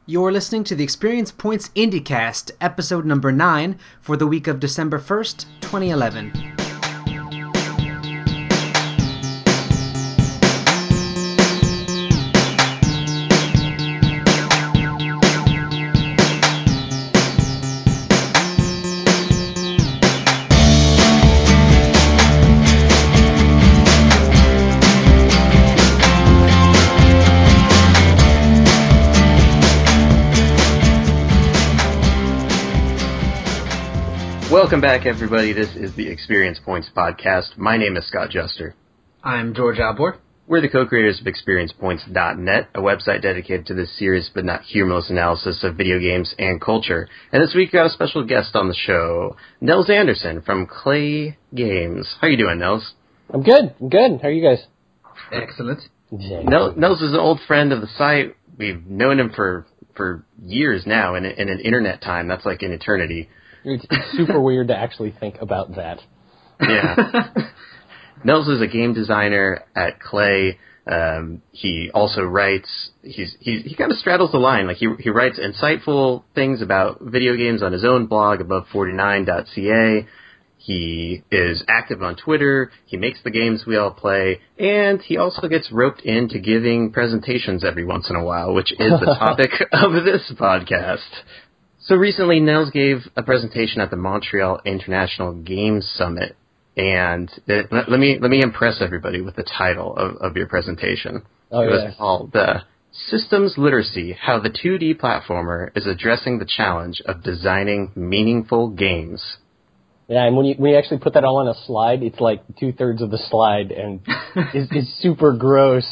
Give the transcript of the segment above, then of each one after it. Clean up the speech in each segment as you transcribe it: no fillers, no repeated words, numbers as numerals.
You're listening to the Experience Points IndieCast, episode number 9, for the week of December 1st, 2011. Welcome back, everybody. This is the Experience Points podcast. My name is Scott Juster. I'm George Albor. We're the co-creators of ExperiencePoints.net, a website dedicated to this serious but not humorless analysis of video games and culture. And this week we got a special guest on the show, Nels Anderson from Klei Games. How you doing, Nels? I'm good. How are you guys? Excellent. Nels is an old friend of the site. We've known him for years now, in an internet time. That's like an eternity. It's super weird to actually think about that. Yeah. Nels is a game designer at Klei. He also writes. He kind of straddles the line. Like he writes insightful things about video games on his own blog, above49.ca. He is active on Twitter. He makes the games we all play, and he also gets roped into giving presentations every once in a while, which is the topic of this podcast. So recently, Nels gave a presentation at the Montreal International Games Summit, and let me impress everybody with the title of your presentation. Oh, it was called Systems Literacy: How the 2D Platformer is Addressing the Challenge of Designing Meaningful Games. Yeah, and when you actually put that all on a slide, it's like 2/3 of the slide, and it's super gross.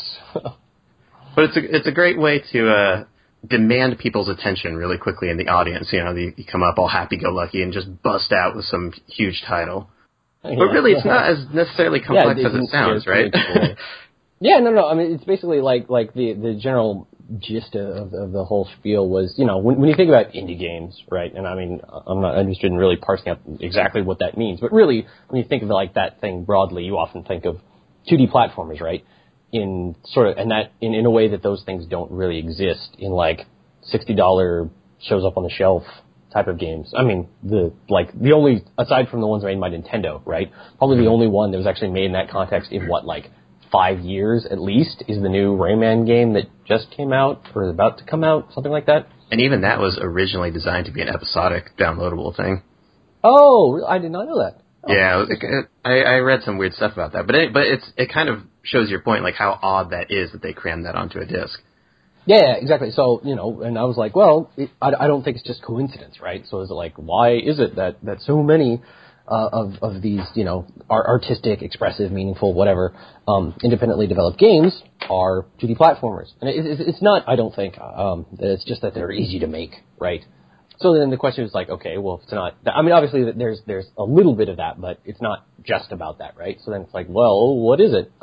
But it's a great way to demand people's attention really quickly in the audience. You know, you come up all happy-go-lucky and just bust out with some huge title. But really, it's not as necessarily complex as it sounds, right? Cool. Yeah, no. I mean, it's basically like the general gist of the whole spiel was, you know, when you think about indie games, right? And I mean, I'm not interested in really parsing out exactly what that means, but really, when you think of like that thing broadly, you often think of 2D platformers, right? In a way that those things don't really exist in like $60 shows up on the shelf type of games. I mean, the only, aside from the ones made by Nintendo, right? Probably the only one that was actually made in that context in 5 years at least is the new Rayman game that just came out or is about to come out, something like that. And even that was originally designed to be an episodic downloadable thing. Oh, I did not know that. Oh. Yeah, I read some weird stuff about that, but it kind of shows your point, like how odd that is that they crammed that onto a disc. Yeah, exactly. So, you know, and I was like, well, I don't think it's just coincidence, right? So is it like, why is it that so many of these, you know, artistic, expressive, meaningful, whatever, independently developed games are 2D platformers? And it's not, I don't think, it's just that they're easy to make, right? So then the question is like, okay, well, if it's not, I mean, obviously there's a little bit of that, but it's not just about that, right? So then it's like, well, what is it?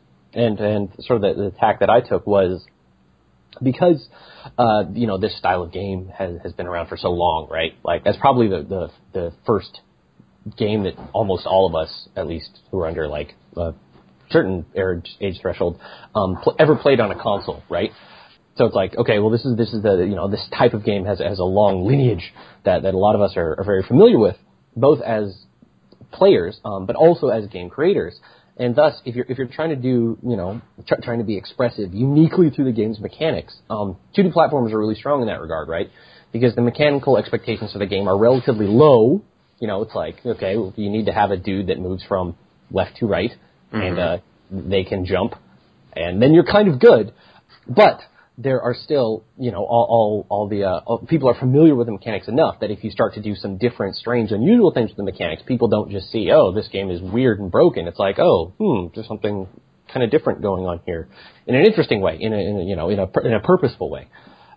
And sort of the tack that I took was because, you know, this style of game has been around for so long, right? Like that's probably the first game that almost all of us, at least who are under like a certain age threshold, ever played on a console, right? So it's like, okay, well, this is the, you know, this type of game has a long lineage that a lot of us are very familiar with, both as players, but also as game creators. And thus, if you're trying to do, you know, trying to be expressive uniquely through the game's mechanics, 2D platformers are really strong in that regard, right? Because the mechanical expectations for the game are relatively low. You know, it's like, okay, you need to have a dude that moves from left to right, and they can jump, and then you're kind of good. But there are still, you know, all the people are familiar with the mechanics enough that if you start to do some different, strange, unusual things with the mechanics, people don't just see, oh, this game is weird and broken. It's like, oh, there's something kind of different going on here in an interesting way, in a purposeful way.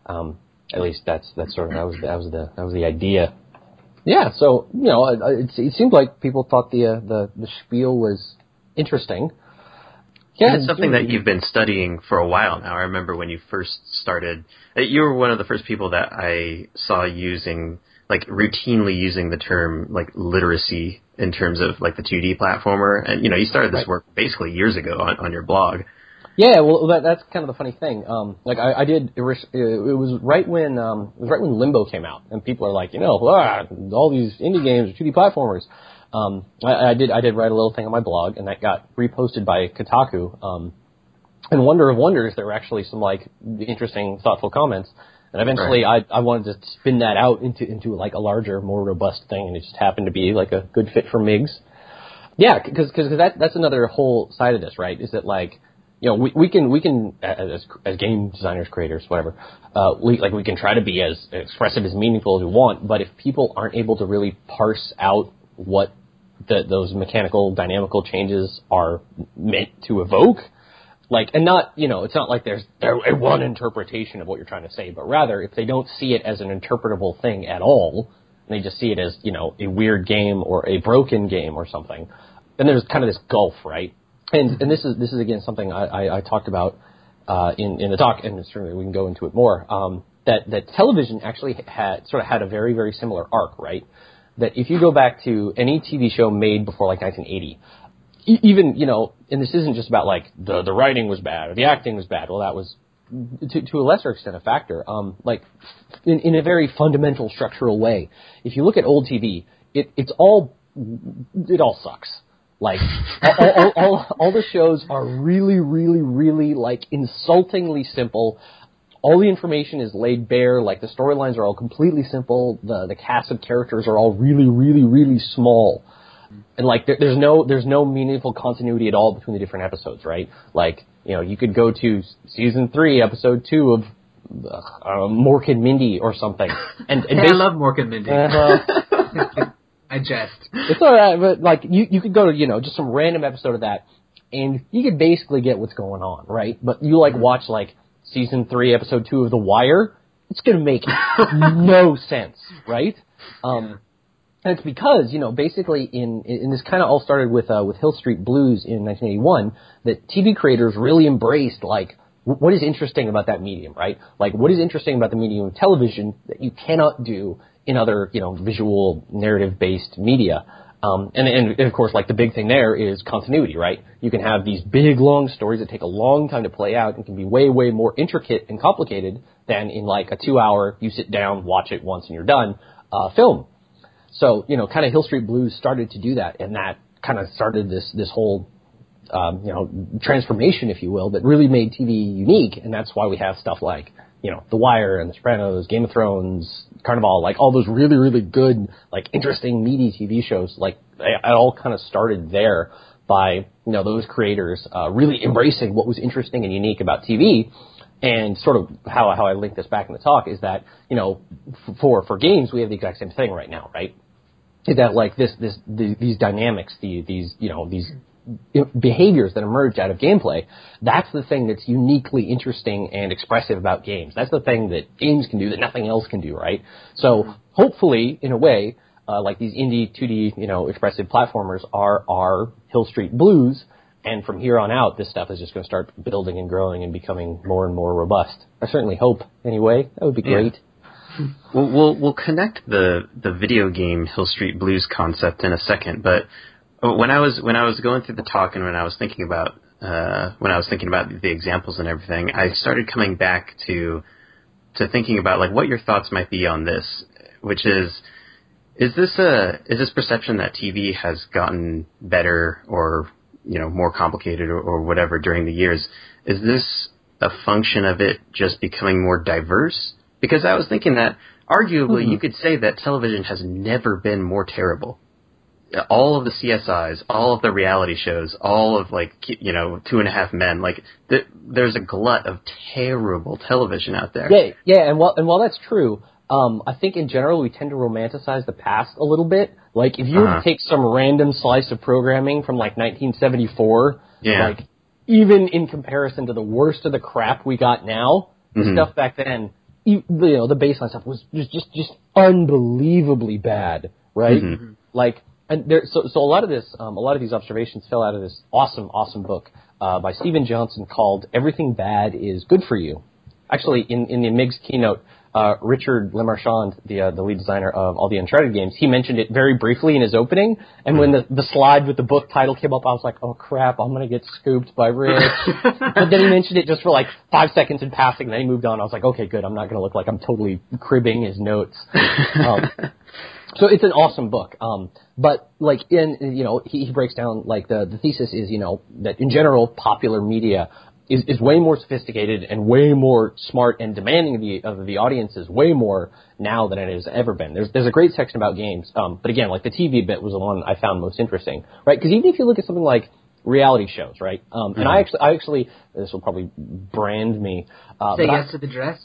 At least that's sort of that was the idea. Yeah, so you know, it seemed like people thought the spiel was interesting. Yeah, it's something that you've been studying for a while now. I remember when you first started, you were one of the first people that I saw using, like, routinely using the term, like, literacy in terms of, like, the 2D platformer. And, you know, you started this work basically years ago on your blog. Yeah, well, that's kind of the funny thing. Like I did, it was right when Limbo came out, and people are like, all these indie games are 2D platformers. I did write a little thing on my blog, and that got reposted by Kotaku. And wonder of wonders, there were actually some like interesting, thoughtful comments. And eventually, I wanted to spin that out into like a larger, more robust thing, and it just happened to be like a good fit for MiGs. Yeah, because that's another whole side of this, right? Is that like, we can as game designers, creators, whatever, we can try to be as expressive, as meaningful as we want, but if people aren't able to really parse out what those mechanical, dynamical changes are meant to evoke, like, and not, it's not like there's one interpretation of what you're trying to say, but rather if they don't see it as an interpretable thing at all, and they just see it as, a weird game or a broken game or something, then there's kind of this gulf, right? And this is again something I talked about in the talk, and certainly we can go into it more. That television actually had a very, very similar arc, right? That if you go back to any TV show made before like 1980, even and this isn't just about like the writing was bad or the acting was bad. Well, that was to a lesser extent a factor. Like in a very fundamental structural way, if you look at old TV, it all sucks. Like, all the shows are really, really, really, like, insultingly simple. All the information is laid bare. Like, the storylines are all completely simple. The cast of characters are all really, really, really small. And, like, there's no meaningful continuity at all between the different episodes, right? Like, you could go to season 3, episode 2 of Mork and Mindy or something. And I love Mork and Mindy. I jest. It's alright, but like you could go to just some random episode of that, and you could basically get what's going on, right? But you watch like season 3, episode 2 of The Wire, it's gonna make no sense, right? And it's because basically in this kind of all started with Hill Street Blues in 1981, that TV creators really embraced like what is interesting about that medium, right? Like what is interesting about the medium of television that you cannot do in other, visual narrative-based media. And of course, like the big thing there is continuity, right? You can have these big, long stories that take a long time to play out and can be way, way more intricate and complicated than in like a 2-hour, you sit down, watch it once and you're done, film. So, kind of Hill Street Blues started to do that, and that kind of started this whole, transformation, if you will, that really made TV unique, and that's why we have stuff like, The Wire and The Sopranos, Game of Thrones, Carnival, like all those really, really good, like interesting, meaty TV shows, like it all kind of started there by, those creators really embracing what was interesting and unique about TV. And sort of how I link this back in the talk is that, for games, we have the exact same thing right now, right? Is that like these dynamics, these behaviors that emerge out of gameplay, that's the thing that's uniquely interesting and expressive about games. That's the thing that games can do that nothing else can do, right? So hopefully, in a way, like these indie 2D, expressive platformers are Hill Street Blues, and from here on out, this stuff is just going to start building and growing and becoming more and more robust. I certainly hope, anyway. That would be great. Well, we'll connect the video game Hill Street Blues concept in a second, but when I was going through the talk and when I was thinking about the examples and everything, I started coming back to thinking about like what your thoughts might be on this, which is this perception that TV has gotten better or more complicated or whatever during the years? Is this a function of it just becoming more diverse? Because I was thinking that arguably you could say that television has never been more terrible. All of the CSIs, all of the reality shows, all of like, 2.5 Men, like there's a glut of terrible television out there. Yeah, and while that's true, I think in general we tend to romanticize the past a little bit. Like if you were to take some random slice of programming from like 1974, like even in comparison to the worst of the crap we got now, the stuff back then, the baseline stuff was just unbelievably bad, right? Like. And so a lot of these observations fell out of this awesome book by Steven Johnson called "Everything Bad is Good for You." Actually, in the MiGs keynote, Richard Lemarchand, the lead designer of all the Uncharted games, he mentioned it very briefly in his opening, and when the slide with the book title came up, I was like, oh crap, I'm gonna get scooped by Rich. But then he mentioned it just for like 5 seconds in passing, and then he moved on. I was like, okay, good, I'm not gonna look like I'm totally cribbing his notes. So it's an awesome book. But like he breaks down like the thesis is, that in general popular media is way more sophisticated and way more smart and demanding of the audiences way more now than it has ever been. There's a great section about games. But again, like the TV bit was the one I found most interesting, right? Because even if you look at something like reality shows, right? And I actually, this will probably brand me. Say yes to the dress?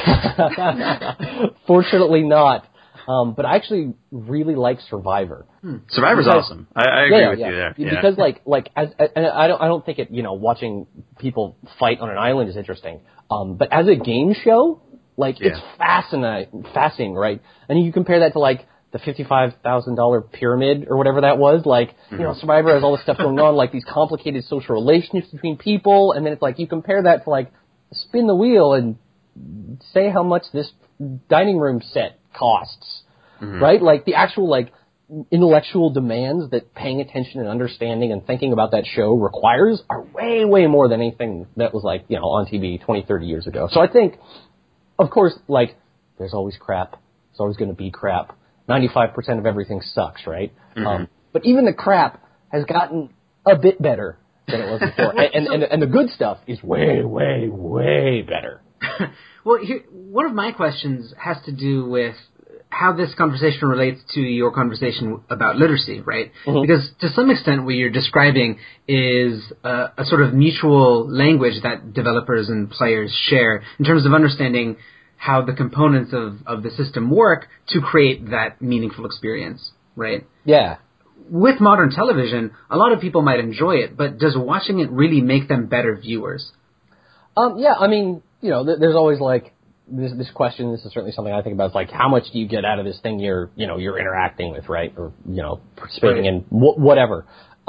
Fortunately not. But I actually really like Survivor. Survivor's awesome. I agree with you there. Yeah. Because and I don't think it, watching people fight on an island is interesting. But as a game show, it's fascinating, right? And you compare that to like the $55,000 pyramid or whatever that was, Survivor has all this stuff going on, like these complicated social relationships between people, and then it's like you compare that to like spin the wheel and say how much this dining room set costs, right? Like the actual intellectual demands that paying attention and understanding and thinking about that show requires are way, way more than anything that was on TV 20, 30 years ago. So I think, of course, there's always crap. There's always going to be crap. 95% of everything sucks, right? But even the crap has gotten a bit better than it was before. and the good stuff is way, way, way better. Well, one of my questions has to do with how this conversation relates to your conversation about literacy, right? Because to some extent what you're describing is a sort of mutual language that developers and players share in terms of understanding how the components of the system work to create that meaningful experience, right? Yeah. With modern television, a lot of people might enjoy it, but does watching it really make them better viewers? Yeah, I mean, there's always this question. This is certainly something I think about. It's how much do you get out of this thing you're interacting with, right? Or participating in whatever.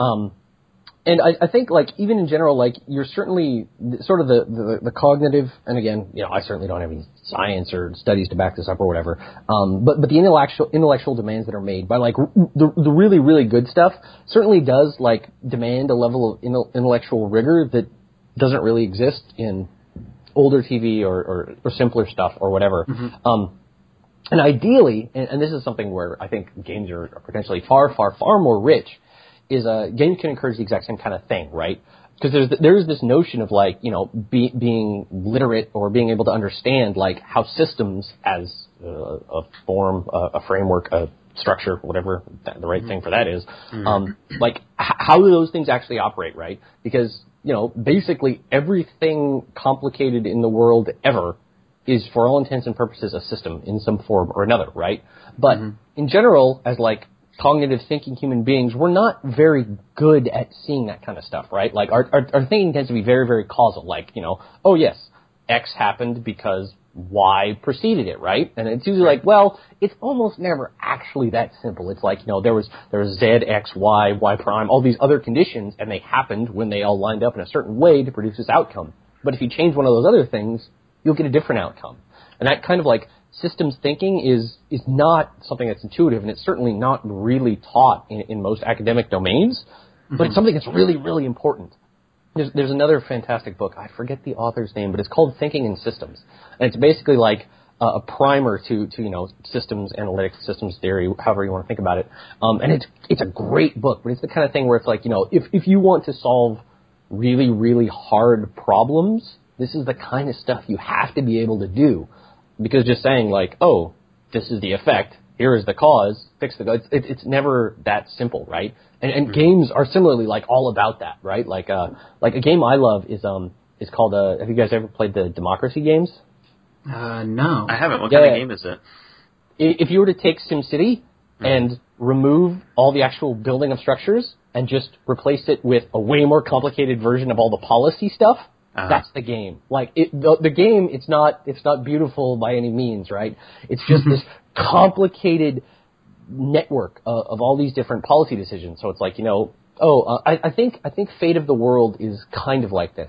And I think even in general, you're certainly sort of the cognitive. And again, I certainly don't have any science or studies to back this up or whatever. But the intellectual demands that are made by the really, really good stuff certainly does demand a level of intellectual rigor that doesn't really exist in older TV or simpler stuff or whatever. And ideally, and this is something where I think games are potentially far, far, far more rich, is games can encourage the exact same kind of thing, right? Because there's this notion of being literate or being able to understand how systems as a form, a framework, a structure, whatever the right thing for that is, how do those things actually operate, right? Because basically everything complicated in the world ever is, for all intents and purposes, a system in some form or another, right? But in general, as cognitive thinking human beings, we're not very good at seeing that kind of stuff, right? Our thinking tends to be very, very causal. Oh yes, X happened because Y preceded it, right? And it's usually it's almost never actually that simple. It's there was Z, X, Y, Y prime, all these other conditions, and they happened when they all lined up in a certain way to produce this outcome. But if you change one of those other things, you'll get a different outcome. And that kind of systems thinking is not something that's intuitive, and it's certainly not really taught in most academic domains, but it's something that's really, really important. There's another fantastic book. I forget the author's name, but it's called Thinking in Systems. And it's basically a primer to systems analytics, systems theory, however you want to think about it. And it's a great book, but it's the kind of thing where it's if you want to solve really, really hard problems, this is the kind of stuff you have to be able to do. Because just saying oh, this is the effect, here is the cause, fix the cause, it's never that simple, right? And games are similarly all about that, right? A game I love is called have you guys ever played the Democracy games? No. I haven't. What kind of game is it? If you were to take SimCity and remove all the actual building of structures and just replace it with a way more complicated version of all the policy stuff, that's the game. The game, it's not beautiful by any means, right? It's just this complicated network of all these different policy decisions. So it's I think Fate of the World is kind of like this.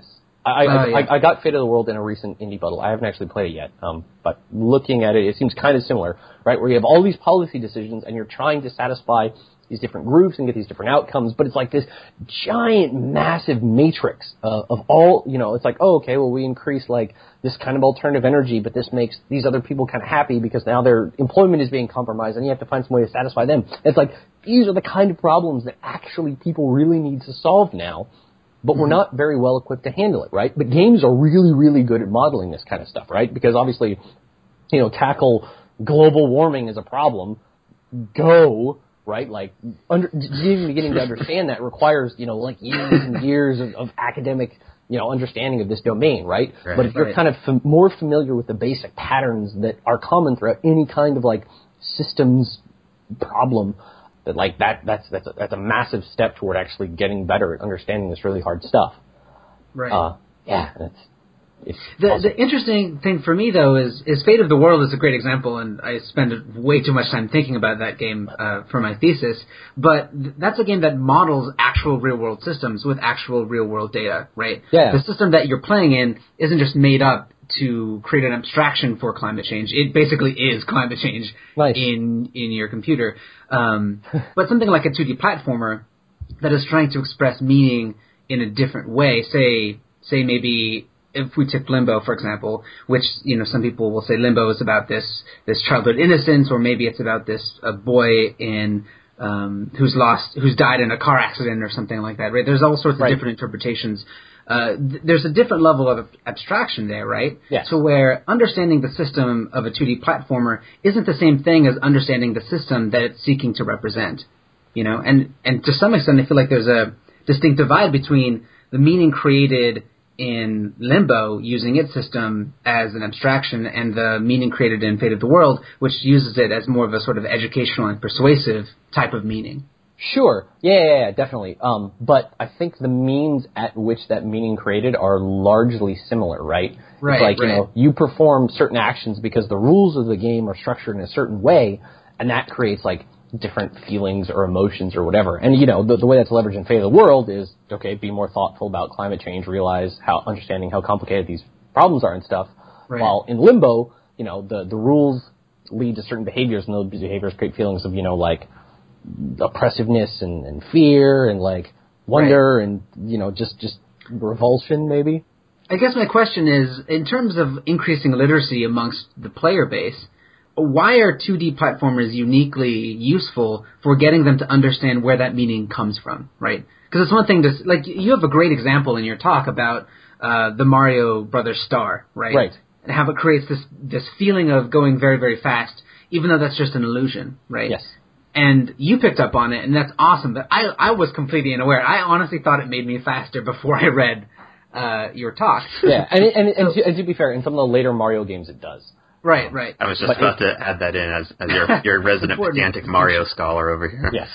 I got Fate of the World in a recent indie bundle. I haven't actually played it yet, but looking at it, it seems kind of similar, right? Where you have all these policy decisions and you're trying to satisfy these different groups and get these different outcomes, but it's like this giant, massive matrix of all, it's like, oh, okay, well, we increase like this kind of alternative energy, but this makes these other people kind of happy because now their employment is being compromised and you have to find some way to satisfy them. It's like, these are the kind of problems that actually people really need to solve now, but we're not very well equipped to handle it, right? But games are really, really good at modeling this kind of stuff, right? Because obviously, tackle global warming as a problem, right? Like, even beginning to understand that requires, like years and years of academic, understanding of this domain, right? But if you're kind of more familiar with the basic patterns that are common throughout any kind of like systems problem, that like that's a massive step toward actually getting better at understanding this really hard stuff. Right. It's the interesting thing for me, though, is Fate of the World is a great example, and I spend way too much time thinking about that game for my thesis, but that's a game that models actual real-world systems with actual real-world data, right? Yeah. The system that you're playing in isn't just made up to create an abstraction for climate change. It basically is climate change in your computer. But something like a 2D platformer that is trying to express meaning in a different way, say maybe if we took Limbo, for example, which, some people will say Limbo is about this childhood innocence, or maybe it's about this boy who's died in a car accident or something like that, right? There's all sorts of different interpretations. There's a different level of abstraction there, right? Yes. So where understanding the system of a 2D platformer isn't the same thing as understanding the system that it's seeking to represent, and to some extent I feel like there's a distinct divide between the meaning created in Limbo using its system as an abstraction and the meaning created in Fate of the World, which uses it as more of a sort of educational and persuasive type of meaning. Sure. Yeah, definitely. But I think the means at which that meaning created are largely similar, right? Right. It's like, you perform certain actions because the rules of the game are structured in a certain way, and that creates like different feelings or emotions or whatever. And, the way that's leveraged in Fate of the World is, okay, be more thoughtful about climate change, realize understanding how complicated these problems are and stuff. Right. While in Limbo, the rules lead to certain behaviors, and those behaviors create feelings of, like oppressiveness and fear and like wonder and, just revulsion maybe. I guess my question is, in terms of increasing literacy amongst the player base, why are 2D platformers uniquely useful for getting them to understand where that meaning comes from, right? Because it's one thing to, like, you have a great example in your talk about the Mario Brothers star, right? Right. And how it creates this feeling of going very, very fast, even though that's just an illusion, right? Yes. And you picked up on it, and that's awesome, but I was completely unaware. I honestly thought it made me faster before I read your talk. Yeah, and to be fair, in some of the later Mario games it does. Right. I was just about to add that in as your resident pedantic Mario scholar over here. Yes.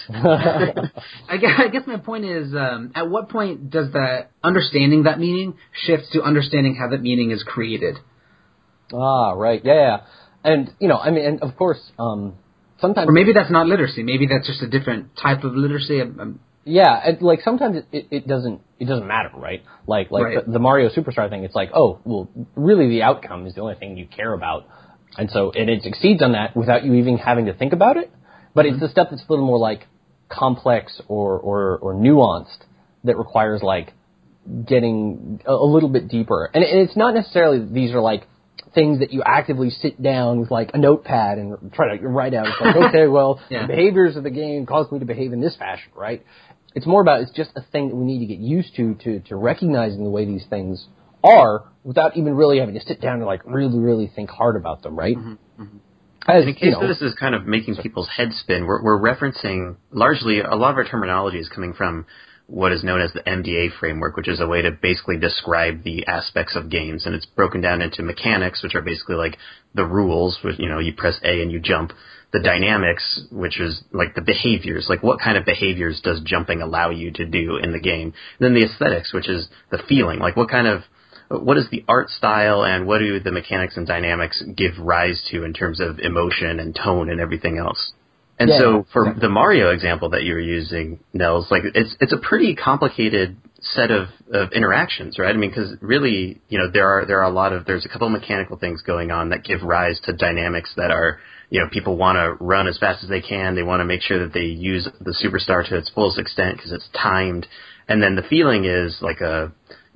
I guess my point is, at what point does that understanding that meaning shift to understanding how that meaning is created? Ah, right. Yeah. And, and of course, sometimes... Or maybe that's not literacy. Maybe that's just a different type of literacy. Yeah, like sometimes it doesn't matter, right? Like right. The Mario Superstar thing, it's like, oh, well, really the outcome is the only thing you care about. And it succeeds on that without you even having to think about it. But it's the stuff that's a little more like complex or nuanced that requires like getting a little bit deeper. And it's not necessarily these are like things that you actively sit down with like a notepad and try to write out. It's like, okay, well, the behaviors of the game cause me to behave in this fashion, right? It's more about, it's just a thing that we need to get used to recognizing the way these things are without even really having to sit down and like really, really think hard about them, right? In the case of this is kind of making people's heads spin. We're referencing largely a lot of our terminology is coming from what is known as the MDA framework, which is a way to basically describe the aspects of games. And it's broken down into mechanics, which are basically like the rules, which, you press A and you jump. The dynamics, which is like the behaviors, like what kind of behaviors does jumping allow you to do in the game. And then the aesthetics, which is the feeling, like what is the art style and what do the mechanics and dynamics give rise to in terms of emotion and tone and everything else. And so for the Mario example that you were using, Nels, like it's a pretty complicated set of interactions, right? I mean, because really, there's a couple of mechanical things going on that give rise to dynamics that are, people want to run as fast as they can. They want to make sure that they use the superstar to its fullest extent because it's timed. And then the feeling is like a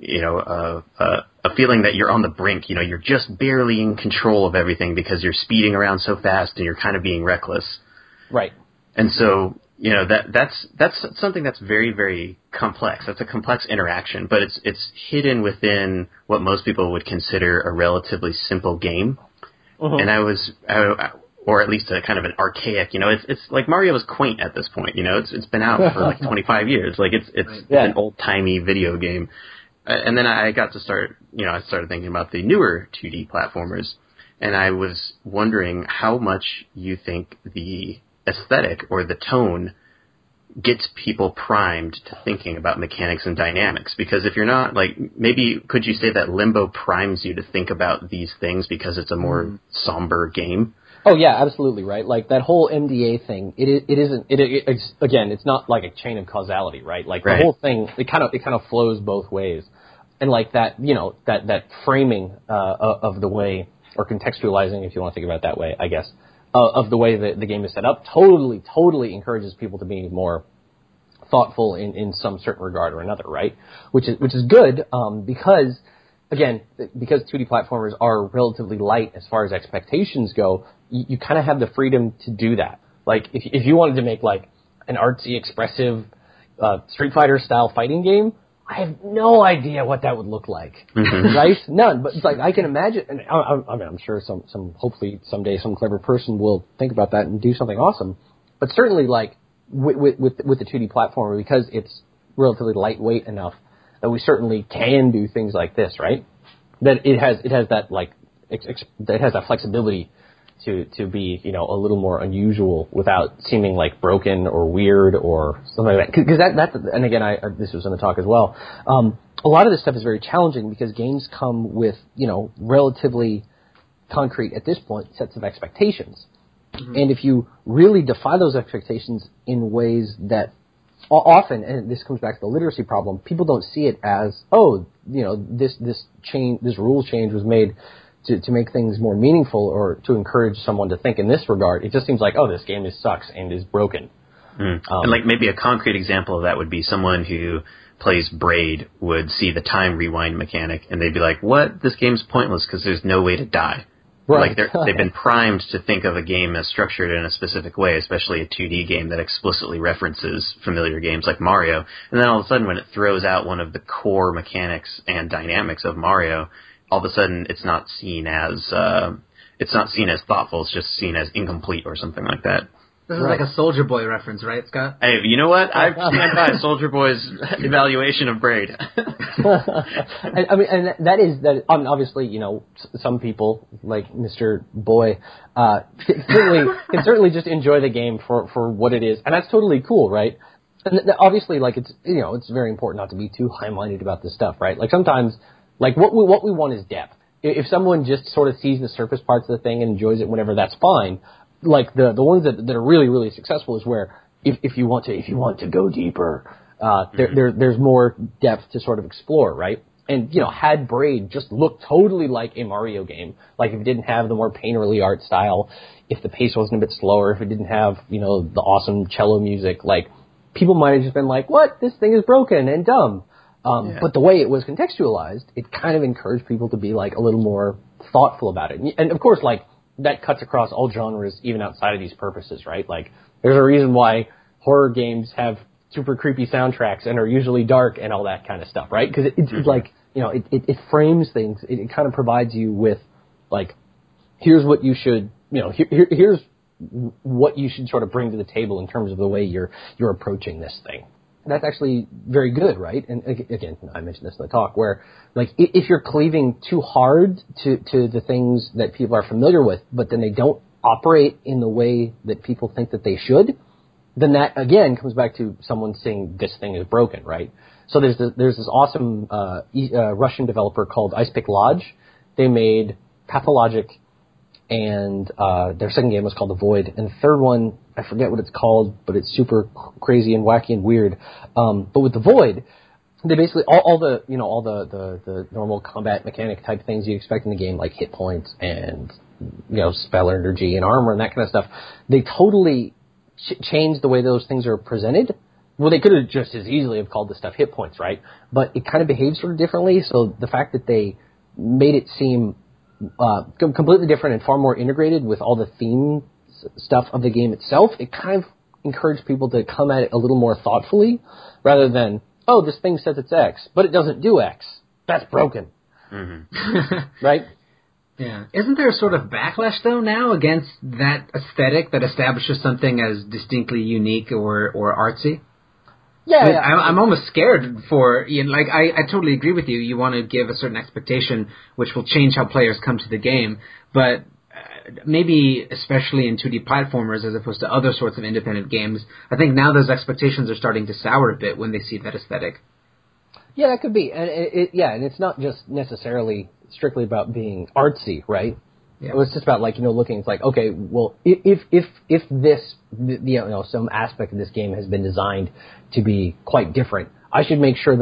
feeling that you're on the brink. You're just barely in control of everything because you're speeding around so fast and you're kind of being reckless. Right. And so, that's something that's very, very complex. That's a complex interaction, but it's hidden within what most people would consider a relatively simple game. And or at least a kind of an archaic, it's like Mario is quaint at this point, it's been out for like 25 years. Like it's an old-timey video game. And then I got to start, I started thinking about the newer 2D platformers, and I was wondering how much you think the aesthetic or the tone gets people primed to thinking about mechanics and dynamics. Because if you're not, maybe could you say that Limbo primes you to think about these things because it's a more somber game? Oh yeah, absolutely, right. Like that whole MDA thing, it's not like a chain of causality, right? Like the whole thing, it kind of flows both ways. And like that, that framing of the way, or contextualizing, if you want to think about it that way, I guess, of the way that the game is set up, totally encourages people to be more thoughtful in some certain regard or another, right? Which is good, because 2D platformers are relatively light as far as expectations go. You kind of have the freedom to do that. Like if you wanted to make like an artsy, expressive Street Fighter style fighting game, I have no idea what that would look like, right? None. But it's like I can imagine, and I'm sure hopefully someday some clever person will think about that and do something awesome. But certainly, like with the 2D platformer, because it's relatively lightweight enough that we certainly can do things like this, right? That it has that like it has that flexibility to be a little more unusual without seeming like broken or weird or something like that. Because that and again, this was in the talk as well. A lot of this stuff is very challenging because games come with relatively concrete at this point sets of expectations, and if you really defy those expectations in ways that often, and this comes back to the literacy problem, people don't see it as this rules change was made to make things more meaningful or to encourage someone to think in this regard. It just seems like, this game sucks and is broken. And like maybe a concrete example of that would be someone who plays Braid would see the time rewind mechanic and they'd be like, what? This game's pointless because there's no way to die. Right. Like they've been primed to think of a game as structured in a specific way, especially a 2D game that explicitly references familiar games like Mario. And then all of a sudden when it throws out one of the core mechanics and dynamics of Mario, all of a sudden it's not seen as thoughtful. It's just seen as incomplete or something like that. This is like a Soldier Boy reference, right, Scott? Hey, you know what? I stand by Soldier Boy's evaluation of Braid. and that is obviously, some people like Mr. Boy can certainly just enjoy the game for what it is, and that's totally cool, right? And obviously, like it's very important not to be too high-minded about this stuff, right? Like sometimes, like what we want is depth. If someone just sort of sees the surface parts of the thing and enjoys it whenever, that's fine. Like the ones that are really, really successful is where if you want to go deeper, there's more depth to sort of explore, right? And had Braid just looked totally like a Mario game, like if it didn't have the more painterly art style, if the pace wasn't a bit slower, if it didn't have the awesome cello music, like people might have just been like, what? This thing is broken and dumb. But the way it was contextualized, it kind of encouraged people to be like a little more thoughtful about it. And of course, like that cuts across all genres, even outside of these purposes, right? Like there's a reason why horror games have super creepy soundtracks and are usually dark and all that kind of stuff, right? Because it's like, it frames things. It kind of provides you with like, here's what you should, here's what you should sort of bring to the table in terms of the way you're approaching this thing. That's actually very good, right? And again, I mentioned this in the talk, where like if you're cleaving too hard to the things that people are familiar with, but then they don't operate in the way that people think that they should, then that again comes back to someone saying this thing is broken, right? So there's this awesome Russian developer called Icepick Lodge. They made Pathologic, and their second game was called The Void, and the third one, I forget what it's called, but it's super crazy and wacky and weird. But with The Void, they basically all the normal combat mechanic type things you expect in the game, like hit points and spell energy and armor and that kind of stuff. They totally changed the way those things are presented. Well, they could have just as easily have called this stuff hit points, right? But it kind of behaves sort of differently. So the fact that they made it seem completely different and far more integrated with all the theme stuff of the game itself, it kind of encouraged people to come at it a little more thoughtfully, rather than, oh, this thing says it's X, but it doesn't do X. That's broken. Mm-hmm. Right? Yeah. Isn't there a sort of backlash, though, now against that aesthetic that establishes something as distinctly unique or artsy? Yeah, I'm almost scared for, I totally agree with you. You want to give a certain expectation which will change how players come to the game, but maybe especially in 2D platformers as opposed to other sorts of independent games, I think now those expectations are starting to sour a bit when they see that aesthetic. Yeah, that could be. And and it's not just necessarily strictly about being artsy, right? Yeah. It was just about looking. It's like, okay, well, if this some aspect of this game has been designed to be quite different, I should make sure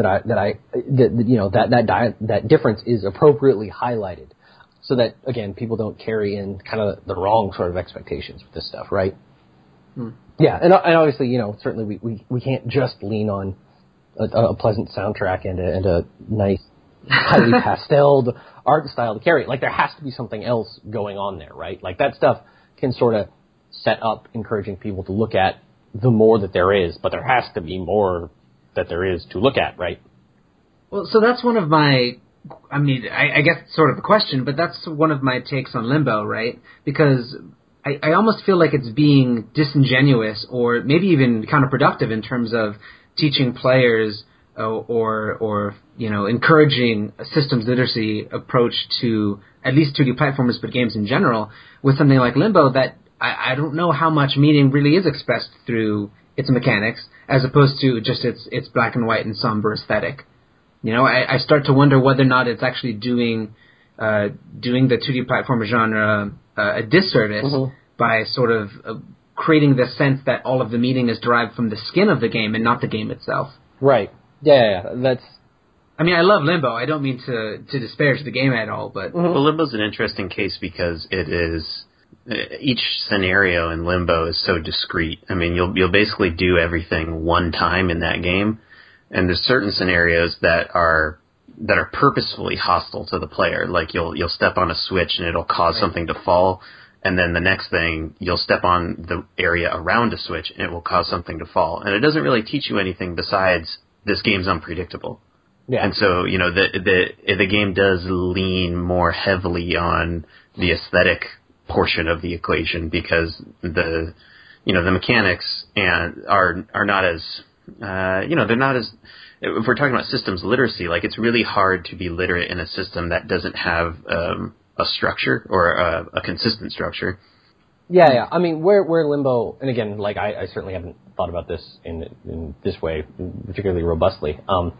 that difference is appropriately highlighted, so that again people don't carry in kind of the wrong sort of expectations with this stuff, right? Yeah, and obviously certainly we can't just lean on a pleasant soundtrack and a nice highly pasteled art style to carry it. Like, there has to be something else going on there, right? Like, that stuff can sort of set up encouraging people to look at the more that there is, but there has to be more that there is to look at, right? Well, so that's one of my, I guess sort of a question, but that's one of my takes on Limbo, right? Because I almost feel like it's being disingenuous or maybe even counterproductive in terms of teaching players or encouraging a systems literacy approach to at least 2D platformers, but games in general, with something like Limbo that I don't know how much meaning really is expressed through its mechanics, as opposed to just its black and white and somber aesthetic. I start to wonder whether or not it's actually doing the 2D platformer genre a disservice by sort of creating the sense that all of the meaning is derived from the skin of the game and not the game itself. Right. Yeah, that's... I love Limbo. I don't mean to disparage the game at all, but... Well, Limbo's an interesting case because it is... Each scenario in Limbo is so discrete. You'll basically do everything one time in that game, and there's certain scenarios that are purposefully hostile to the player. Like, you'll step on a switch and it'll cause something to fall, and then the next thing, you'll step on the area around a switch and it will cause something to fall. And it doesn't really teach you anything besides this game's unpredictable. Yeah. And so, the game does lean more heavily on the aesthetic portion of the equation because the mechanics are not as, they're not as, if we're talking about systems literacy, like, it's really hard to be literate in a system that doesn't have a structure or a consistent structure. Yeah. Where Limbo, and again, like, I certainly haven't thought about this in this way particularly robustly.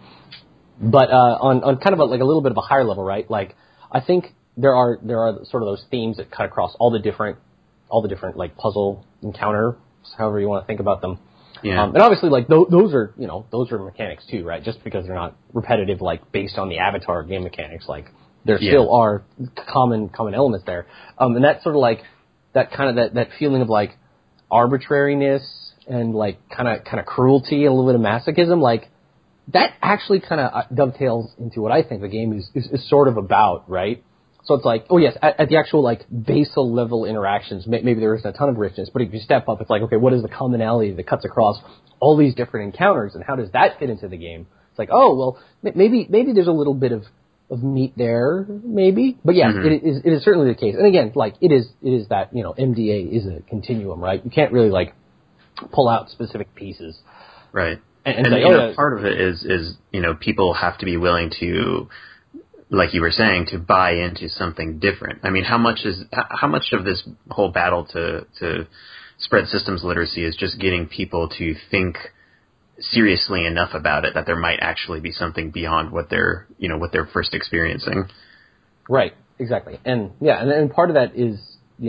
But on kind of a little bit of a higher level, right? Like, I think there are sort of those themes that cut across all the different like puzzle encounters, however you want to think about them. Yeah. And obviously, like, those are mechanics too, right? Just because they're not repetitive, like, based on the Avatar game mechanics, like, there still are common elements there. And that's sort of like that kind of that feeling of like arbitrariness and like kind of cruelty and a little bit of masochism, like, that actually kind of dovetails into what I think the game is sort of about, right? So it's like, oh yes, at the actual like basal level interactions, maybe there isn't a ton of richness, but if you step up, it's like, okay, what is the commonality that cuts across all these different encounters, and how does that fit into the game? It's like, oh well, maybe there's a little bit of meat there, maybe, but yeah, it is certainly the case. And again, like, it is that MDA is a continuum, right? You can't really like pull out specific pieces, right? And part of it is people have to be willing to, like you were saying, to buy into something different. How much of this whole battle to spread systems literacy is just getting people to think seriously enough about it that there might actually be something beyond what they're first experiencing. Right, exactly. And yeah, and part of that is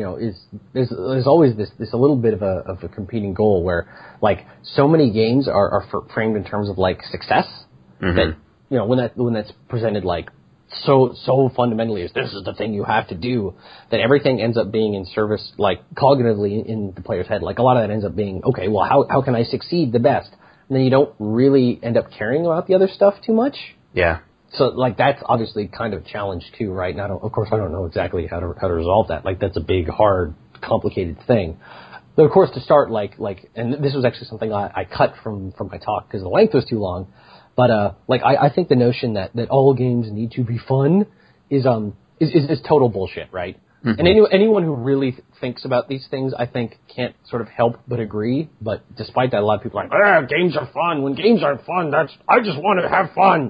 there's always this a little bit of a competing goal where, like, so many games are framed in terms of like success, That, you know, when that's presented like so fundamentally as this is the thing you have to do, that everything ends up being in service, like cognitively in the player's head. Like a lot of that ends up being, okay, well, how can I succeed the best? And then you don't really end up caring about the other stuff too much. Yeah. So like that's obviously kind of a challenge too, right? And of course I don't know exactly how to resolve that. Like that's a big, hard, complicated thing. But of course to start like, and this was actually something I cut from my talk because the length was too long. But like I think the notion that all games need to be fun is total bullshit, right? Mm-hmm. And anyone who really thinks about these things, I think, can't sort of help but agree. But despite that, a lot of people are like, games are fun. When games aren't fun, I just want to have fun.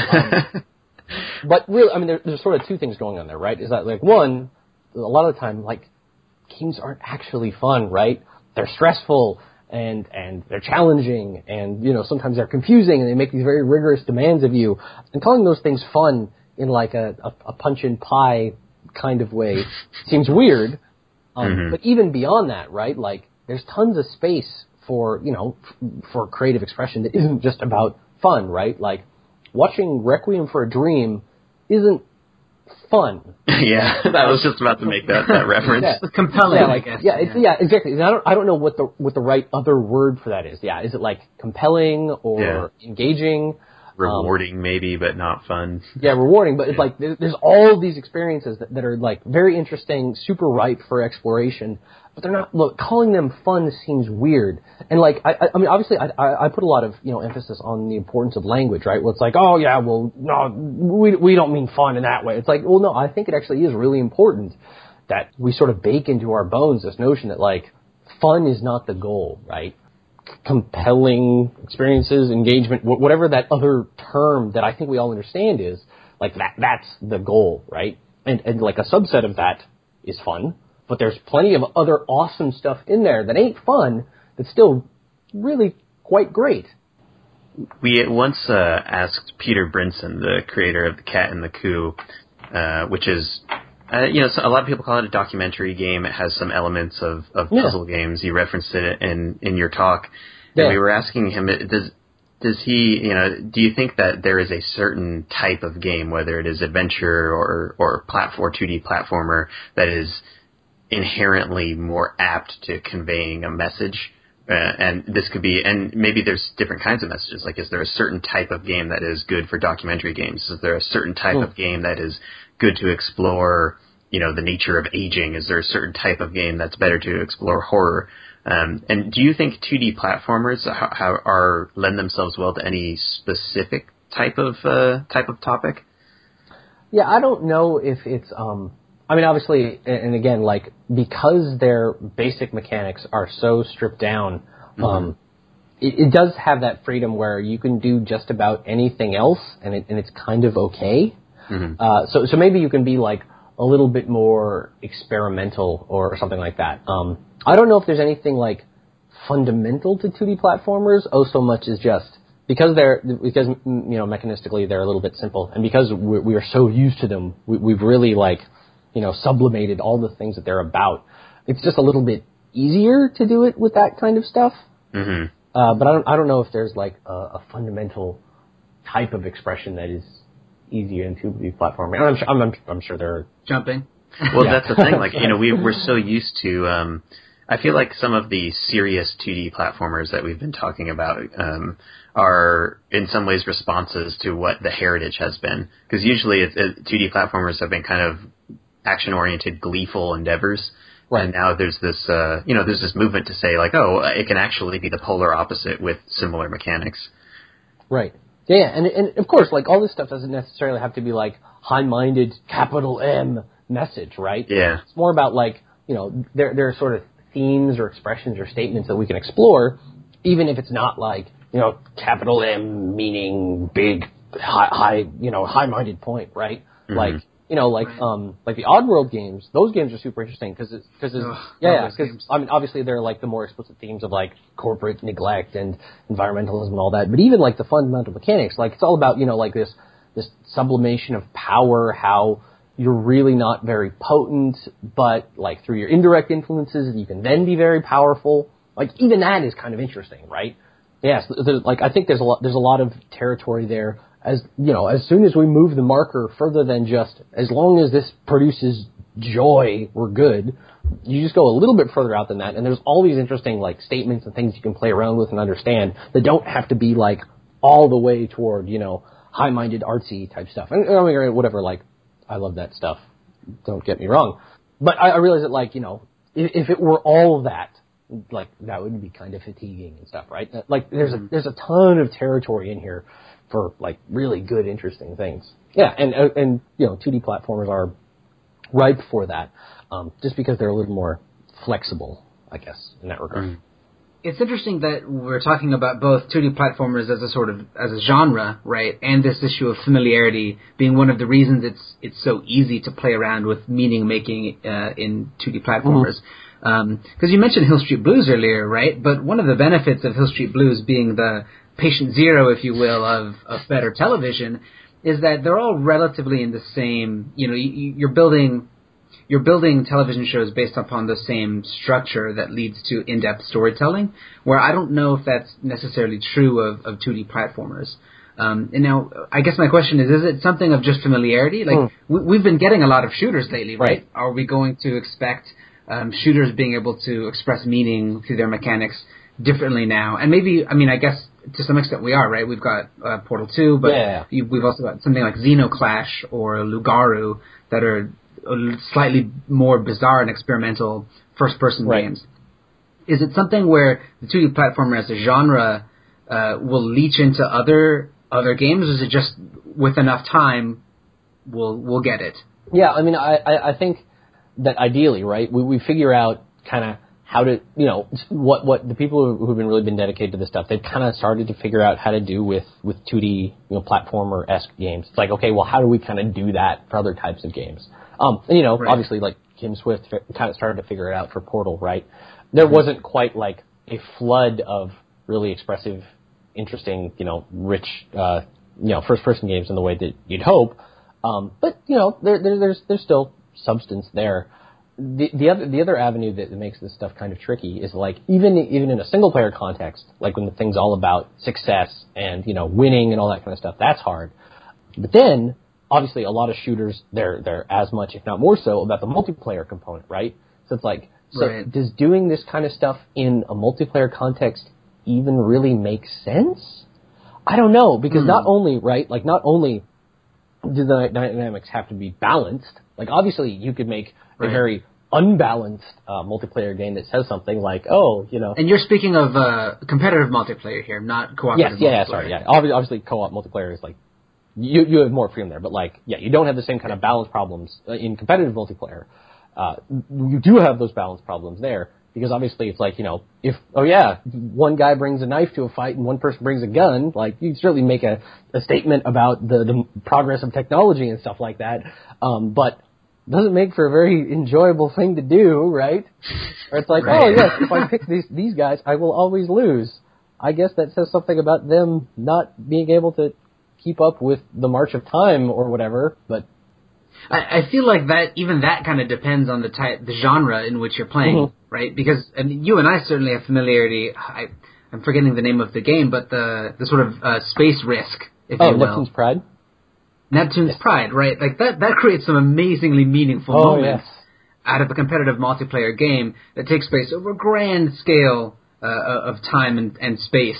But really, I mean, there's sort of two things going on there, right? Is that like one, a lot of the time, like games aren't actually fun, right? They're stressful. And they're challenging, and, you know, sometimes they're confusing, and they make these very rigorous demands of you. And calling those things fun in like a punch and pie kind of way seems weird. But even beyond that, right, like, there's tons of space for, you know, for creative expression that isn't just about fun, right? Like, watching Requiem for a Dream isn't fun. Yeah, I was just about to make that reference. Yeah. Compelling, yeah, I guess. Yeah, exactly. And I don't know what the right other word for that is. Yeah, is it like compelling or engaging? Rewarding maybe, but not fun. Yeah, rewarding, but it's like there's all these experiences that are like very interesting, super ripe for exploration, but they're not. Look, calling them fun seems weird. And like I mean, obviously I put a lot of, you know, emphasis on the importance of language, right? Well, it's like, oh yeah, well no, we don't mean fun in that way. It's like, well no, I think it actually is really important that we sort of bake into our bones this notion that like fun is not the goal, right? Compelling experiences, engagement, whatever that other term that I think we all understand is, like that's the goal, right? And like a subset of that is fun, but there's plenty of other awesome stuff in there that ain't fun that's still really quite great. We once asked Peter Brinson, the creator of The Cat and the Coup, which is, you know, so a lot of people call it a documentary game. It has some elements of puzzle games. You referenced it in your talk. And we were asking him, does he, you know, do you think that there is a certain type of game, whether it is adventure or 2D platformer, that is inherently more apt to conveying a message? And this could be, and maybe there's different kinds of messages. Like, is there a certain type of game that is good for documentary games? Is there a certain type of game that is good to explore, you know, the nature of aging? Is there a certain type of game that's better to explore horror? And do you think 2D platformers lend themselves well to any specific type of topic? Yeah, I don't know if it's, I mean, obviously, and again, like, because their basic mechanics are so stripped down, it does have that freedom where you can do just about anything else, and it's kind of okay. So maybe you can be, like, a little bit more experimental or something like that. I don't know if there's anything, like, fundamental to 2D platformers, so much as just because you know, mechanistically they're a little bit simple, and because we are so used to them, we've really, like, you know, sublimated all the things that they're about. It's just a little bit easier to do it with that kind of stuff. But I don't know if there's like a fundamental type of expression that is easier in 2D platforming. I'm sure there are jumping. Well, that's the thing. Like, you know, we're so used to. I feel like some of the serious 2D platformers that we've been talking about are in some ways responses to what the heritage has been. Because usually 2D platformers have been kind of action-oriented, gleeful endeavors. Right. And now there's this, you know, there's this movement to say, like, oh, it can actually be the polar opposite with similar mechanics. Right. Yeah, and of course, like, all this stuff doesn't necessarily have to be, like, high-minded, capital M message, right? Yeah. It's more about, like, you know, there are sort of themes or expressions or statements that we can explore, even if it's not, like, you know, capital M meaning big, high-minded the Oddworld games, those games are super interesting because I mean, obviously they're like the more explicit themes of like corporate neglect and environmentalism and all that, but even like the fundamental mechanics, like it's all about, you know, like this sublimation of power, how you're really not very potent, but like through your indirect influences you can then be very powerful. Like even that is kind of interesting, right? Yes, like I think there's a lot of territory there. As you know, as soon as we move the marker further than just as long as this produces joy, we're good. You just go a little bit further out than that, and there's all these interesting like statements and things you can play around with and understand that don't have to be like all the way toward high-minded artsy type stuff. And I mean, whatever. Like, I love that stuff. Don't get me wrong, but I realize that like if it were all of that, like that would be kind of fatiguing and stuff, right? Like there's a ton of territory in here for like really good, interesting things. Yeah, and 2D platformers are ripe for that, just because they're a little more flexible, I guess, in that regard. It's interesting that we're talking about both 2D platformers as a genre, right, and this issue of familiarity being one of the reasons it's so easy to play around with meaning making in 2D platformers. Because you mentioned Hill Street Blues earlier, right? But one of the benefits of Hill Street Blues being the patient zero, if you will, of better television is that they're all relatively in the same. You're building television shows based upon the same structure that leads to in-depth storytelling. Where I don't know if that's necessarily true of 2D platformers. And now, I guess my question is it something of just familiarity? Like we've been getting a lot of shooters lately, right? Are we going to expect shooters being able to express meaning through their mechanics differently now? And maybe, I guess to some extent we are, right? We've got Portal 2, but we've also got something like Xenoclash or Lugaru that are slightly more bizarre and experimental first-person games. Is it something where the 2D platformer as a genre will leach into other games, or is it just with enough time we'll get it? Yeah, I think that ideally, right, we figure out kind of how to, what the people who've really been dedicated to this stuff, they've kind of started to figure out how to do with 2D, platformer-esque games. It's like, okay, well, how do we kind of do that for other types of games? Obviously, like, Kim Swift kind of started to figure it out for Portal, right? There wasn't quite, like, a flood of really expressive, interesting, rich, first-person games in the way that you'd hope. But, there's still substance there. The other avenue that makes this stuff kind of tricky is like even in a single player context, like when the thing's all about success and winning and all that kind of stuff, that's hard. But then obviously a lot of shooters they're as much, if not more so, about the multiplayer component, right? So it's like does doing this kind of stuff in a multiplayer context even really make sense? I don't know, because not only do the dynamics have to be balanced. Like obviously you could make a very unbalanced multiplayer game that says something like, And you're speaking of competitive multiplayer here, not cooperative multiplayer. Obviously co-op multiplayer is like, you have more freedom there, but you don't have the same kind of balance problems in competitive multiplayer. You do have those balance problems there, because obviously it's like, if, one guy brings a knife to a fight and one person brings a gun, like, you certainly make a statement about the progress of technology and stuff like that, but doesn't make for a very enjoyable thing to do, right? Or it's like, if I pick these guys, I will always lose. I guess that says something about them not being able to keep up with the march of time or whatever, but I feel like that kind of depends on the genre in which you're playing, right? Because you and I certainly have familiarity. I'm forgetting the name of the game, but the sort of space risk, if you will. Neptune's Pride? Neptune's Pride, right? Like that creates some amazingly meaningful moments out of a competitive multiplayer game that takes place over a grand scale of time and space.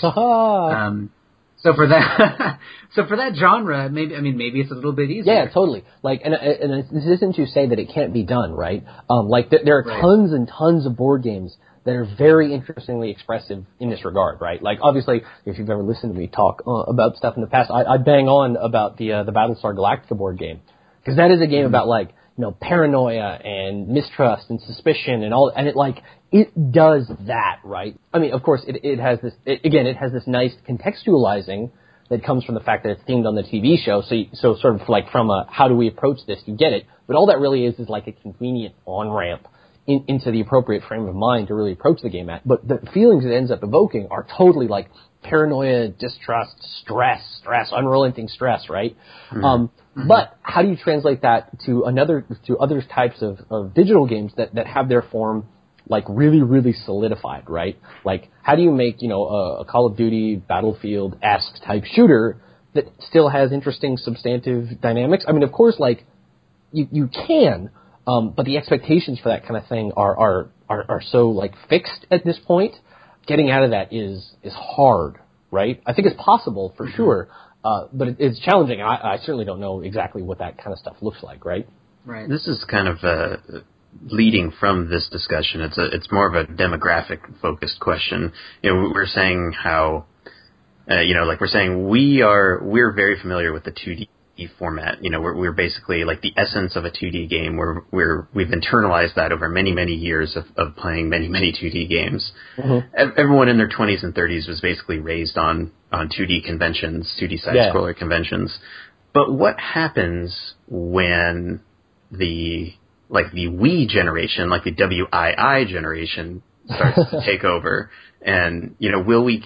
So for that genre, maybe it's a little bit easier. Yeah, totally. Like, and this isn't to say that it can't be done, right? There are tons and tons of board games that are very interestingly expressive in this regard, right? Like, obviously, if you've ever listened to me talk about stuff in the past, I bang on about the Battlestar Galactica board game, because that is a game about like paranoia and mistrust and suspicion and all, and it does that, right? I mean, of course, it has this nice contextualizing that comes from the fact that it's themed on the TV show. So sort of like from a how do we approach this, you get it. But all that really is like a convenient on-ramp into the appropriate frame of mind to really approach the game at. But the feelings it ends up evoking are totally like paranoia, distrust, stress, unrelenting stress, right? But how do you translate that to other types of digital games that have their form like really, really solidified, right? Like, how do you make, a Call of Duty Battlefield-esque type shooter that still has interesting substantive dynamics? I mean, of course, like, you can, but the expectations for that kind of thing are so, like, fixed at this point. Getting out of that is hard, right? I think it's possible for sure, but it's challenging. I certainly don't know exactly what that kind of stuff looks like, right? Right. This is kind of leading from this discussion. It's more of a demographic focused question. We're saying how, like we're saying we're very familiar with the 2D format. We're basically like the essence of a 2D game. We've internalized that over many, many years of playing many, many 2D games. Mm-hmm. Everyone in their 20s and 30s was basically raised on 2D conventions, 2D side-scroller conventions. But what happens when the Wii generation, like the WII generation, starts to take over? And, will we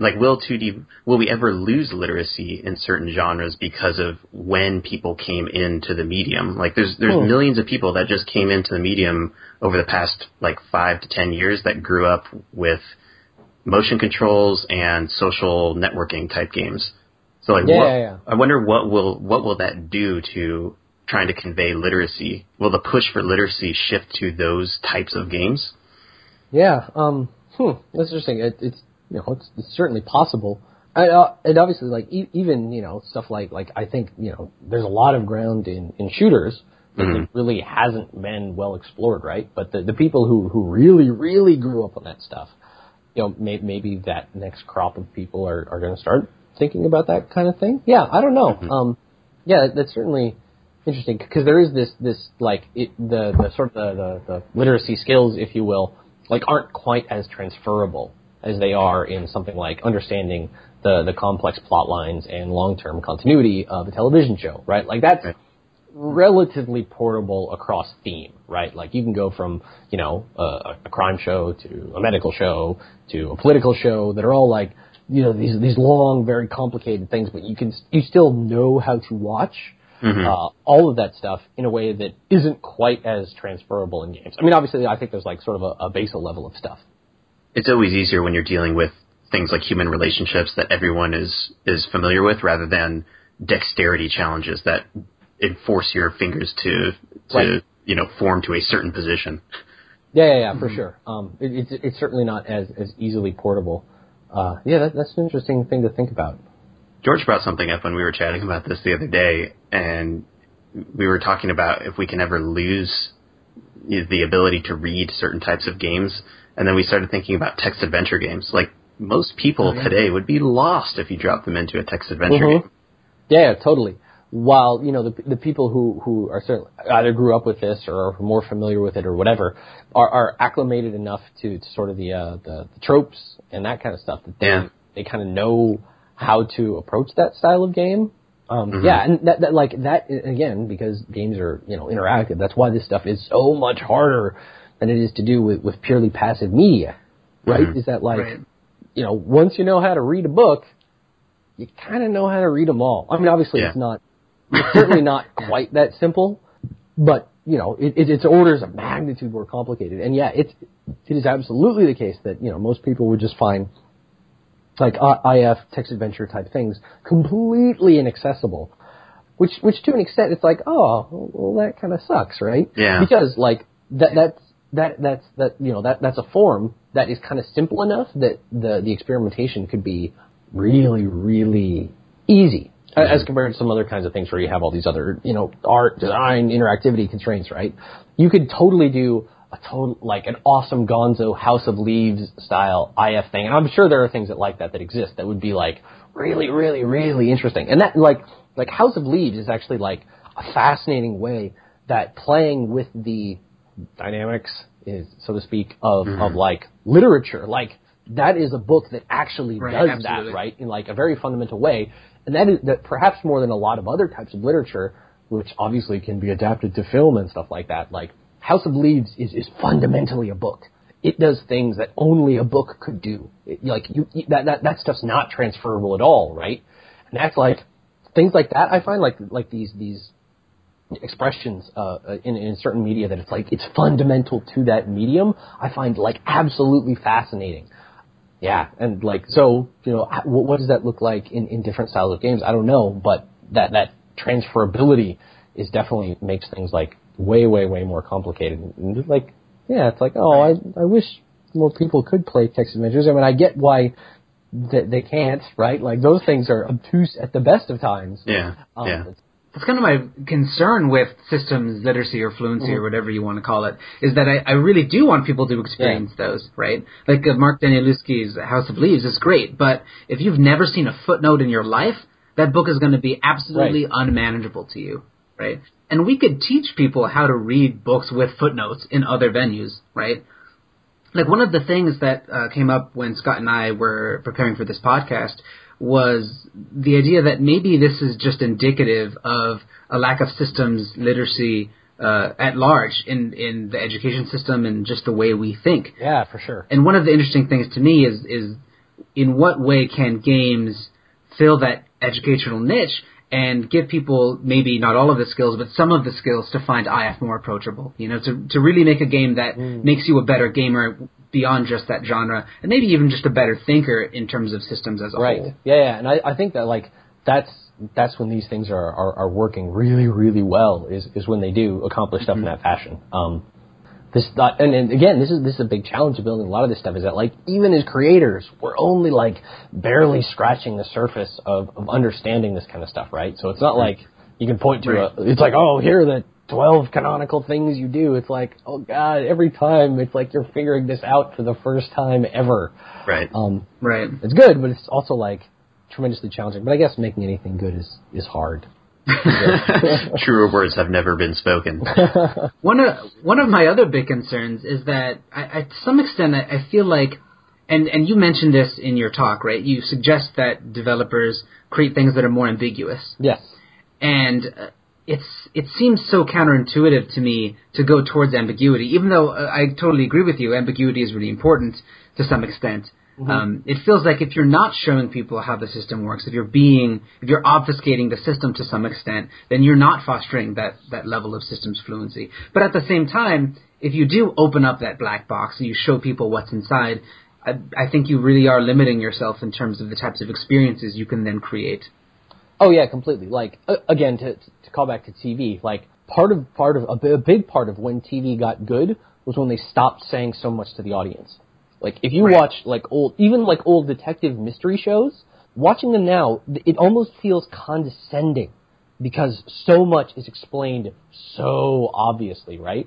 ever lose literacy in certain genres because of when people came into the medium? Like, there's millions of people that just came into the medium over the past, 5 to 10 years that grew up with motion controls and social networking type games. So, I wonder what will that do to trying to convey literacy? Will the push for literacy shift to those types of games? Yeah, that's interesting. It's certainly possible. And obviously, like, even, stuff like I think, there's a lot of ground in shooters that really hasn't been well explored, right? But the people who really, really grew up on that stuff, maybe that next crop of people are going to start thinking about that kind of thing. Yeah, I don't know. Mm-hmm. That's certainly interesting, because there is this the sort of the literacy skills, if you will, aren't quite as transferable as they are in something like understanding the complex plot lines and long-term continuity of a television show, right? Like, that's relatively portable across theme, right? Like, you can go from, a crime show to a medical show to a political show that are all these long, very complicated things, but you still know how to watch all of that stuff in a way that isn't quite as transferable in games. I mean, obviously, I think there's sort of a basal level of stuff. It's always easier when you're dealing with things like human relationships that everyone is familiar with, rather than dexterity challenges that enforce your fingers to form to a certain position. Yeah, for sure. It's certainly not as easily portable. That's an interesting thing to think about. George brought something up when we were chatting about this the other day, and we were talking about if we can ever lose the ability to read certain types of games, and then we started thinking about text-adventure games. Like, most people today would be lost if you dropped them into a text-adventure game. Yeah, totally. While, the people who are certainly either grew up with this or are more familiar with it or whatever are acclimated enough to sort of the tropes and that kind of stuff that they kind of know how to approach that style of game. And that again, because games are, interactive, that's why this stuff is so much harder than it is to do with purely passive media, right? Is that once you know how to read a book, you kind of know how to read them all. I mean, obviously it's certainly not quite that simple, but, it's orders of magnitude more complicated. And it is absolutely the case that, most people would just find IF text adventure type things completely inaccessible, which to an extent it's that kind of sucks, right? Yeah. Because that's a form that is kind of simple enough that the experimentation could be really, really easy as compared to some other kinds of things where you have all these other, art, design, interactivity constraints, right? You could totally do an awesome Gonzo House of Leaves style IF thing. And I'm sure there are things that exist that would be really, really, really interesting. And that House of Leaves is actually a fascinating way that playing with the dynamics is, so to speak, of literature. That is a book that actually does that, right? In a very fundamental way. And that perhaps more than a lot of other types of literature, which obviously can be adapted to film and stuff like that, House of Leaves is fundamentally a book. It does things that only a book could do. That stuff's not transferable at all, right? And that's things like that. I find these expressions in certain media that it's like it's fundamental to that medium, I find like absolutely fascinating. Yeah, and like so, what does that look like in different styles of games? I don't know, but that transferability is definitely makes things like way more complicated. And it's like, yeah, it's like, oh, I wish more people could play text adventures. I mean, I get why they can't, right? Like those things are obtuse at the best of times. Yeah. That's kind of my concern with systems literacy or fluency or whatever you want to call it, is that I really do want people to experience those, right? Like Mark Danielewski's House of Leaves is great, but if you've never seen a footnote in your life, that book is going to be absolutely unmanageable to you, right? And we could teach people how to read books with footnotes in other venues, right? Like one of the things that came up when Scott and I were preparing for this podcast was the idea that maybe this is just indicative of a lack of systems literacy at large in the education system and just the way we think. Yeah, for sure. And one of the interesting things to me is in what way can games fill that educational niche and give people maybe not all of the skills, but some of the skills to find IF more approachable. To really make a game that makes you a better gamer beyond just that genre, and maybe even just a better thinker in terms of systems as a whole. Yeah, and I think that like that's when these things are working really well is when they do accomplish stuff in that fashion. And again, this is a big challenge of building a lot of this stuff, is that like even as creators, we're only like barely scratching the surface of understanding this kind of stuff, right? So it's not like you can point to it's like, oh, here are the 12 canonical things you do. It's like, oh god, every time it's like you're figuring this out for the first time ever. Right. It's good, but it's also like tremendously challenging. But I guess making anything good is hard. Truer words have never been spoken. One of my other big concerns is that to some extent I feel like, and you mentioned this in your talk, right? You suggest that developers create things that are more ambiguous. Yes. And it seems so counterintuitive to me to go towards ambiguity, even though I totally agree with you. Ambiguity is really important to some extent. It feels like if you're not showing people how the system works, if you're obfuscating the system to some extent, then you're not fostering that level of systems fluency. But at the same time, if you do open up that black box and you show people what's inside, I think you really are limiting yourself in terms of the types of experiences you can then create. Oh yeah, completely. Like again, to call back to TV, like a big part of when TV got good was when they stopped saying so much to the audience. Like if you watch like old detective mystery shows, watching them now, it almost feels condescending because so much is explained so obviously, right?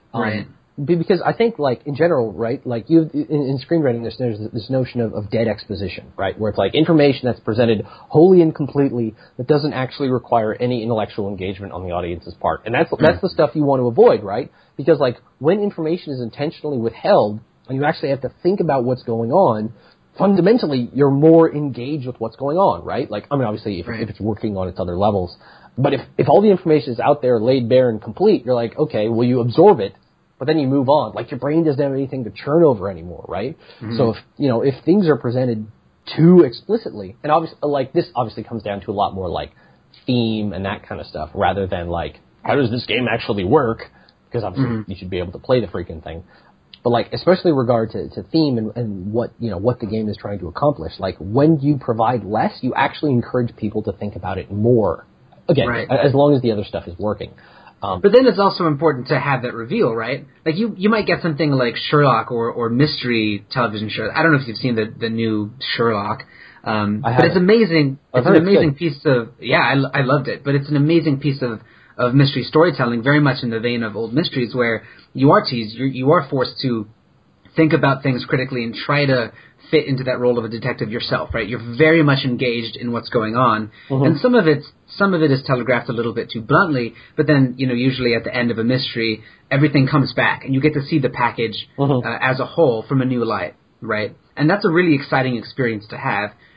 Because I think, like, in general, right, like, in screenwriting, there's this notion of dead exposition, right, where it's like information that's presented wholly and completely that doesn't actually require any intellectual engagement on the audience's part. And that's the stuff you want to avoid, right? Because, like, when information is intentionally withheld and you actually have to think about what's going on, fundamentally, you're more engaged with what's going on, right? Like, I mean, obviously, if it's working on its other levels. But if all the information is out there, laid bare and complete, you're like, okay, well, you absorb it, but then you move on. Like, your brain doesn't have anything to churn over anymore, right? So if things are presented too explicitly, and obviously, like, this obviously comes down to a lot more like theme and that kind of stuff, rather than like, how does this game actually work? Because obviously you should be able to play the freaking thing. But like, especially in regard to theme and what the game is trying to accomplish, like when you provide less, you actually encourage people to think about it more. Again, as long as the other stuff is working. But then it's also important to have that reveal, right? Like you might get something like Sherlock or mystery television shows. I don't know if you've seen the new Sherlock, but it's amazing. It's an amazing piece of I loved it. But it's an amazing piece of mystery storytelling, very much in the vein of old mysteries, where you are teased, you are forced to think about things critically and try to fit into that role of a detective yourself, right? You're very much engaged in what's going on, and some of it is telegraphed a little bit too bluntly. But then, usually at the end of a mystery, everything comes back, and you get to see the package as a whole from a new light, right? And that's a really exciting experience to have.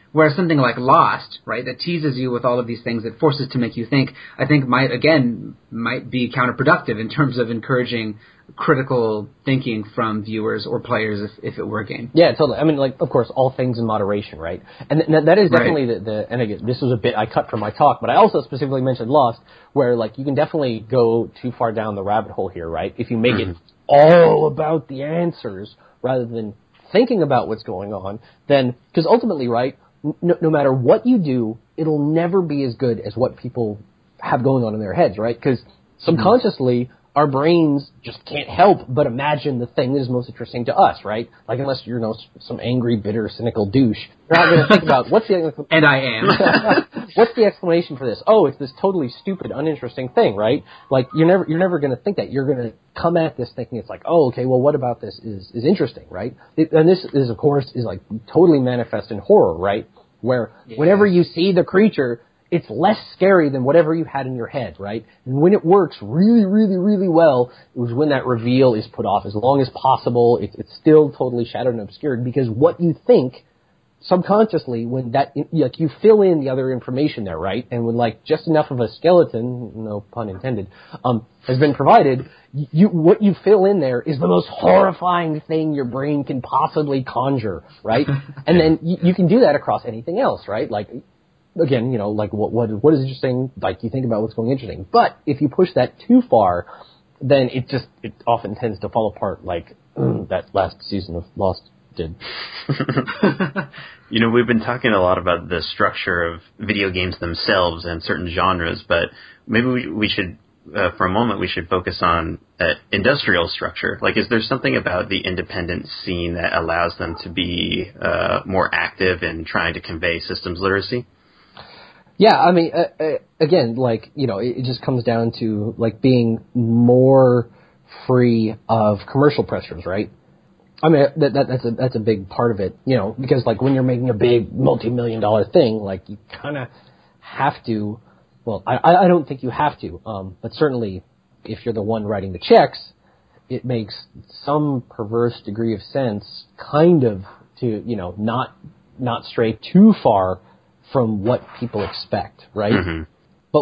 Whereas something like Lost, right, that teases you with all of these things, that forces to make you think, I think might be counterproductive in terms of encouraging critical thinking from viewers or players if it were a game. Yeah, totally. I mean, like, of course, all things in moderation, right? And that is definitely and again, this was a bit I cut from my talk, but I also specifically mentioned Lost, where, like, you can definitely go too far down the rabbit hole here, right? If you make it all about the answers rather than thinking about what's going on, then, because ultimately, right, no matter what you do, it'll never be as good as what people have going on in their heads, right? Because subconsciously, our brains just can't help but imagine the thing that is most interesting to us, right? Like, unless you're, some angry, bitter, cynical douche, you're not going to think about what's the... And I am. What's the explanation for this? Oh, it's this totally stupid, uninteresting thing, right? Like, you're never going to think that. You're going to come at this thinking it's like, oh, okay, well, what about this is interesting, right? And this is, of course, like totally manifest in horror, right? Where whenever you see the creature, it's less scary than whatever you had in your head, right? And when it works really, really, really well, it was when that reveal is put off as long as possible. It's still totally shadowed and obscured, because what you think subconsciously, when that, like, you fill in the other information there, right? And when, like, just enough of a skeleton, no pun intended, has been provided, what you fill in there is the most horrifying thing your brain can possibly conjure, right? And then you can do that across anything else, right? Like, again, like, what is interesting? Like, you think about what's going interesting. But if you push that too far, then it often tends to fall apart, like that last season of Lost did. We've been talking a lot about the structure of video games themselves and certain genres, but maybe we should, for a moment, we should focus on industrial structure. Like, is there something about the independent scene that allows them to be more active in trying to convey systems literacy? Yeah, I mean, again, like, it just comes down to, like, being more free of commercial pressures, right? I mean, that's a big part of it, because, like, when you're making a big multi-million-dollar thing, like, you kind of have to, well, I don't think you have to, but certainly if you're the one writing the checks, it makes some perverse degree of sense, kind of, to, not stray too far from what people expect, right? Mm-hmm. But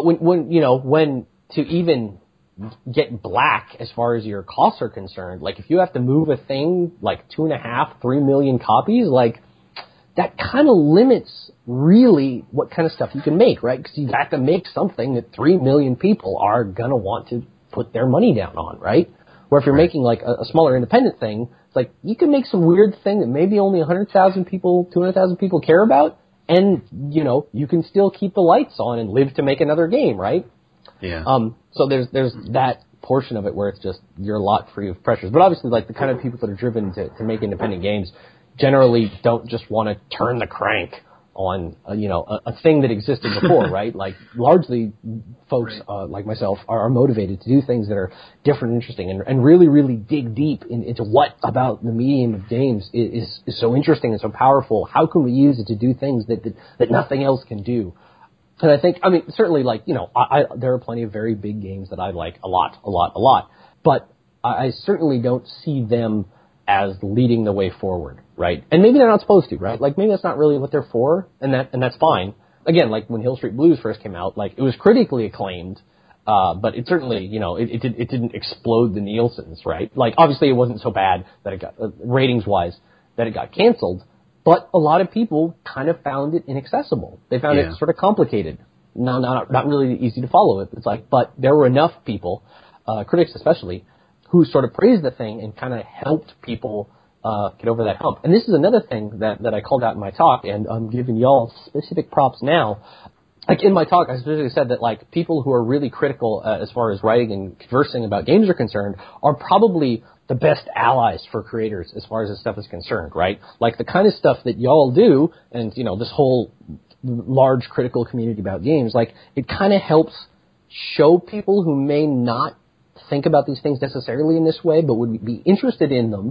when to even get black as far as your costs are concerned, like, if you have to move a thing like 2.5-3 million copies, like, that kind of limits really what kind of stuff you can make, right? Because you have to make something that 3 million people are gonna want to put their money down on, right? Where if you're making, like, a smaller independent thing, it's like, you can make some weird thing that maybe only 100,000 people, 200,000 people care about, and, you can still keep the lights on and live to make another game, right? Yeah. So there's that portion of it where it's just, you're a lot free of pressures. But obviously, like, the kind of people that are driven to make independent games generally don't just want to turn the crank on, a thing that existed before, right? Like, largely, folks like myself are motivated to do things that are different and interesting, and really, really dig deep into what about the medium of games is so interesting and so powerful. How can we use it to do things that nothing else can do? And I think, I mean, certainly, like, there are plenty of very big games that I like a lot. But I certainly don't see them as leading the way forward, right? And maybe they're not supposed to, right? Like, maybe that's not really what they're for, and that's fine. Again, like, when Hill Street Blues first came out, like, it was critically acclaimed, but it certainly, it didn't explode the Nielsen's, right? Like, obviously, it wasn't so bad that it got, ratings-wise, that it got canceled. But a lot of people kind of found it inaccessible. They found it sort of complicated. Not really easy to follow it. It's like, but there were enough people, critics especially, who sort of praised the thing and kind of helped people get over that hump. And this is another thing that I called out in my talk, and I'm giving y'all specific props now. Like, in my talk, I specifically said that, like, people who are really critical as far as writing and conversing about games are concerned are probably the best allies for creators as far as this stuff is concerned, right? Like, the kind of stuff that y'all do, and, this whole large critical community about games, like, it kind of helps show people who may not think about these things necessarily in this way, but would be interested in them.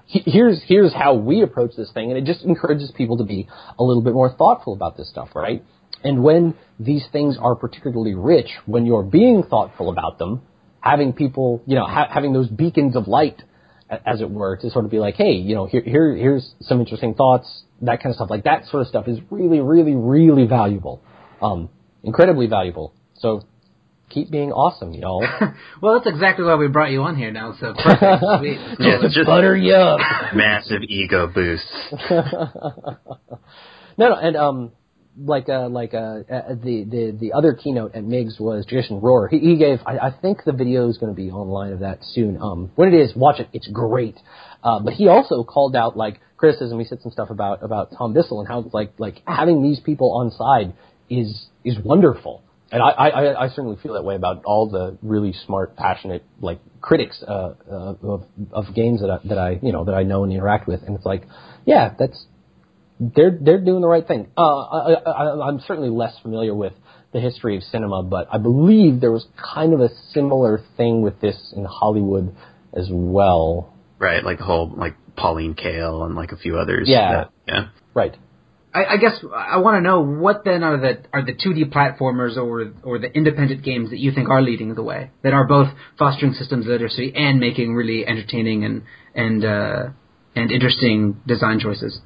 Here's how we approach this thing, and it just encourages people to be a little bit more thoughtful about this stuff, right? And when these things are particularly rich, when you're being thoughtful about them, having people, having those beacons of light as it were, to sort of be like, hey, here's some interesting thoughts, that kind of stuff. Like that sort of stuff is really, really, really valuable, incredibly valuable. So keep being awesome, y'all. Well, that's exactly why we brought you on here now. So perfect, sweet. Just butter you up. Massive ego boosts. No, and the other keynote at MIGS was Jason Rohr. He gave, I think the video is going to be online of that soon. When it is, watch it. It's great. But he also called out like criticism. He said some stuff about Tom Bissell and how like having these people on side is wonderful. And I certainly feel that way about all the really smart, passionate like critics of games that I know and interact with. And it's like, yeah, they're doing the right thing. I'm certainly less familiar with the history of cinema, but I believe there was kind of a similar thing with this in Hollywood as well. Right, like the whole like Pauline Kael and like a few others. Yeah. Yeah. Right. I guess I want to know what then are the 2D platformers or the independent games that you think are leading the way, that are both fostering systems literacy and making really entertaining and interesting design choices.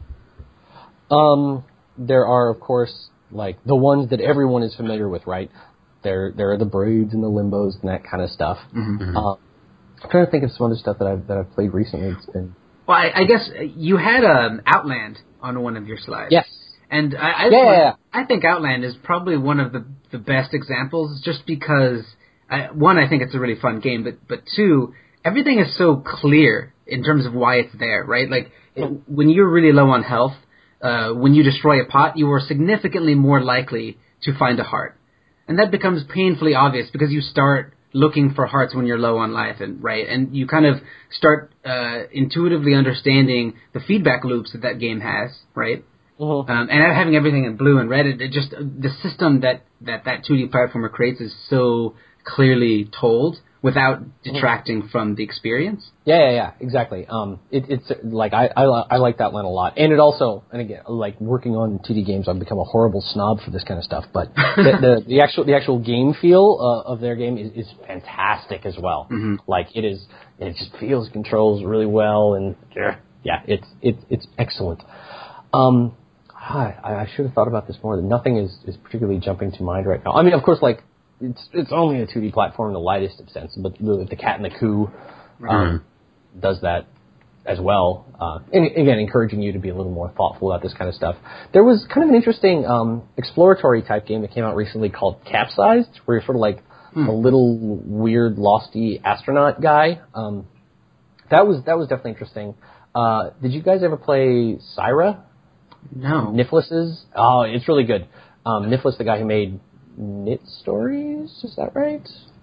There are, of course, like the ones that everyone is familiar with, right? There are the Braids and the Limbos and that kind of stuff. Mm-hmm. I'm trying to think of some other stuff that I've played recently. It's been... Well, I guess you had Outland on one of your slides. Yes. And I think Outland is probably one of the best examples, just because one, I think it's a really fun game, but two, everything is so clear in terms of why it's there, right? Like when you're really low on health, when you destroy a pot, you are significantly more likely to find a heart, and that becomes painfully obvious because you start looking for hearts when you're low on life, and you kind of start intuitively understanding the feedback loops that game has, right? Mm-hmm. And having everything in blue and red, it just the system that 2D platformer creates is so clearly told without detracting from the experience. Yeah, exactly. It's like I like that one a lot, and it also, and again, like working on 2D games, I've become a horrible snob for this kind of stuff. But the actual game feel of their game is fantastic as well. Mm-hmm. Like it just feels controls really well, and yeah, it's excellent. I should have thought about this more. Nothing is particularly jumping to mind right now. I mean, of course, like it's only a 2D platform in the lightest of sense, but the Cat and the Coup does that as well. And again, encouraging you to be a little more thoughtful about this kind of stuff. There was kind of an interesting exploratory type game that came out recently called Capsized, where you're sort of like a little weird, losty astronaut guy. That was definitely interesting. Did you guys ever play Syra? No. Nifflis's? Oh, it's really good. Nifflis, the guy who made Knit Stories, is that right?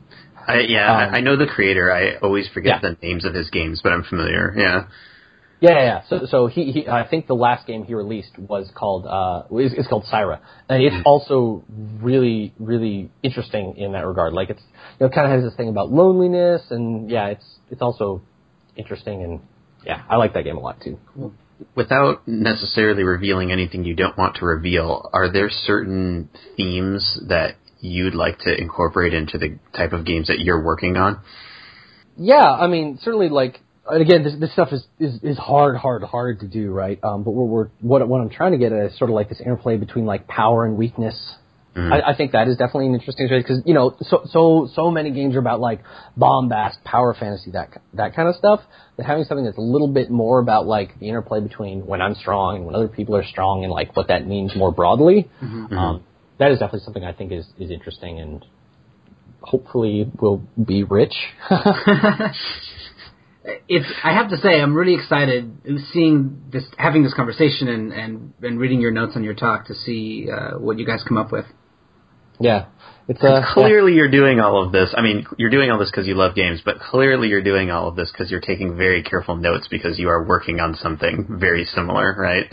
I know the creator. I always forget the names of his games, but I'm familiar. Yeah. So he I think the last game he released was called it's called Syra, and it's also really, really interesting in that regard. Like it's kind of has this thing about loneliness, and it's also interesting, and I like that game a lot too. Cool. Without necessarily revealing anything you don't want to reveal, are there certain themes that you'd like to incorporate into the type of games that you're working on? Yeah, I mean, certainly, like, and again, this stuff is hard to do, right? But what I'm trying to get at is sort of like this interplay between like power and weakness. I think that is definitely an interesting trade because so many games are about like bombast, power fantasy, that kind of stuff. That having something that's a little bit more about like the interplay between when I'm strong and when other people are strong and like what that means more broadly. That is definitely something I think is interesting and hopefully will be rich. I have to say, I'm really excited having this conversation and reading your notes on your talk to see what you guys come up with. Yeah. It's clearly you're doing all of this. I mean, you're doing all this because you love games, but clearly you're doing all of this because you're taking very careful notes because you are working on something very similar, right?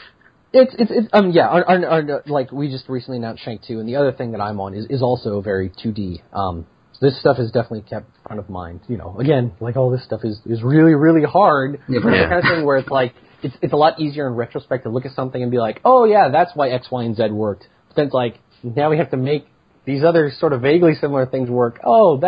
Like we just recently announced Shank 2, and the other thing that I'm on is also very 2D. So this stuff is definitely kept front of mind. Again, like all this stuff is really, really hard. It's the kind of thing where it's like it's a lot easier in retrospect to look at something and be like, oh yeah, that's why X, Y, and Z worked. But then it's like now we have to make these other sort of vaguely similar things work. Oh, that's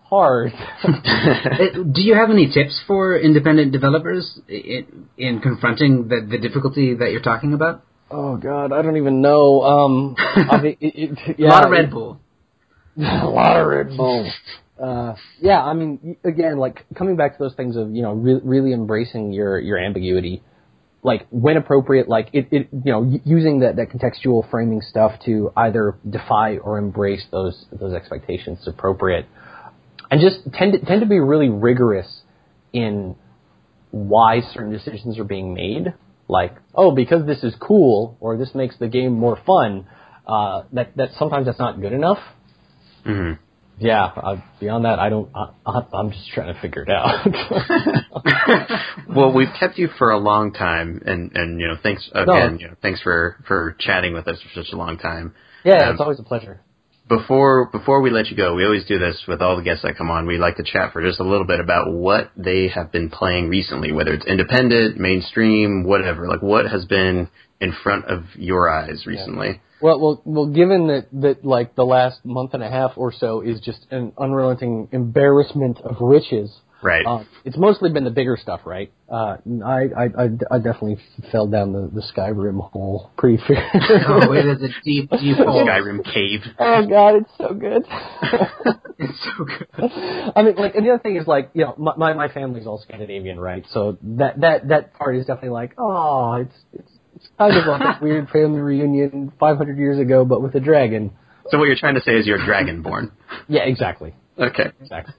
hard. Do you have any tips for independent developers in confronting the difficulty that you're talking about? Oh God, I don't even know. A lot of Red Bull. A lot of Red Bull. Yeah, I mean, again, like coming back to those things of really embracing your ambiguity, like when appropriate, like using that contextual framing stuff to either defy or embrace those expectations is appropriate, and just tend to be really rigorous in why certain decisions are being made. Like, oh, because this is cool or this makes the game more fun. That sometimes that's not good enough. Mm-hmm. Yeah, beyond that, I'm just trying to figure it out. Well, we've kept you for a long time, and thanks again. No. Thanks for chatting with us for such a long time. Yeah, it's always a pleasure. Before we let you go, we always do this with all the guests that come on. We like to chat for just a little bit about what they have been playing recently, whether it's independent, mainstream, whatever. Like, what has been in front of your eyes recently? Yeah. Well, given that like the last month and a half or so is just an unrelenting embarrassment of riches. Right. It's mostly been the bigger stuff, right? I definitely fell down the Skyrim hole pretty fair. Oh, it is a deep hole. Skyrim cave. Oh God, it's so good. It's so good. I mean, like, and the other thing is like, my family's all Scandinavian, right? So that part is definitely like, oh, it's kind of like a weird family reunion 500 years ago, but with a dragon. So what you're trying to say is you're dragonborn. Yeah, exactly. Okay. Exactly.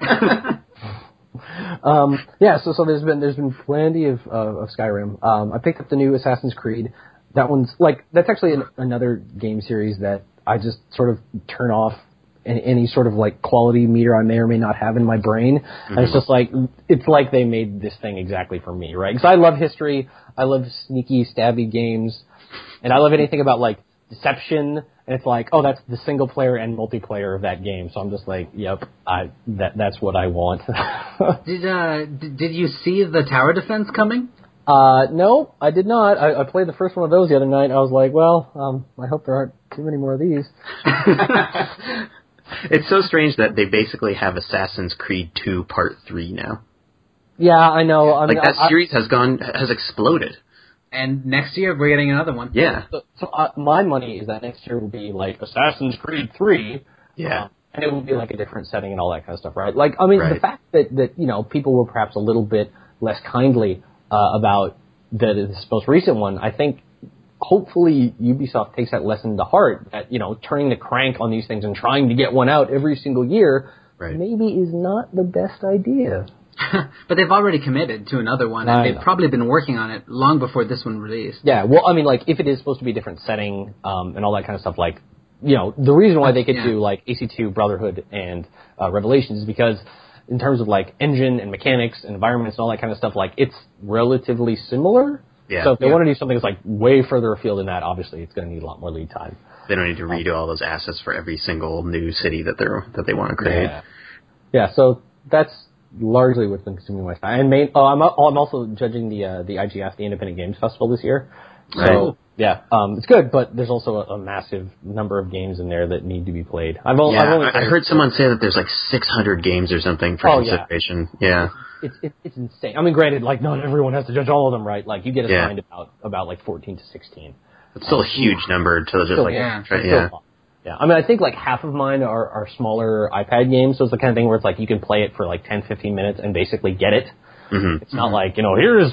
So there's been plenty of Skyrim. I picked up the new Assassin's Creed. That's actually another game series that I just sort of turn off any sort of like quality meter I may or may not have in my brain. Mm-hmm. And it's just like, it's like they made this thing exactly for me, right? Because I love history, I love sneaky, stabby games, and I love anything about like deception. And it's like, oh, that's the single player and multiplayer of that game. So I'm just like, yep, that's what I want. Did you see the tower defense coming? No, I did not. I played the first one of those the other night. I was like, well, I hope there aren't too many more of these. It's so strange that they basically have Assassin's Creed 2 Part 3 now. Yeah, I know. I mean, that series has exploded. And next year we're getting another one. Yeah. So my money is that next year will be like Assassin's Creed 3. Yeah. And it will be like a different setting and all that kind of stuff, right? Like, I mean, right. The fact that people were perhaps a little bit less kindly about this most recent one, I think hopefully Ubisoft takes that lesson to heart, that, turning the crank on these things and trying to get one out every single year maybe is not the best idea. But they've already committed to another one, and they've probably been working on it long before this one released. Yeah, well, I mean, like, if it is supposed to be a different setting and all that kind of stuff, like, the reason why they could do, like, AC2, Brotherhood, and Revelations is because in terms of, like, engine and mechanics and environments and all that kind of stuff, like, it's relatively similar. Yeah. So if they want to do something that's, like, way further afield than that, obviously it's going to need a lot more lead time. They don't need to redo all those assets for every single new city that they want to create. Yeah, so that's largely what's been consuming my time. And I'm also judging the IGF, the Independent Games Festival this year. So, right. Yeah, it's good, but there's also a massive number of games in there that need to be played. I heard someone say that there's like 600 games or something for consideration. Yeah. It's insane. I mean, granted, like, not everyone has to judge all of them, right? Like, you get assigned about like 14 to 16. It's still a huge number to just Yeah, I mean, I think like half of mine are smaller iPad games, so it's the kind of thing where it's like you can play it for like 10, 15 minutes and basically get it. Mm-hmm. It's not like, here's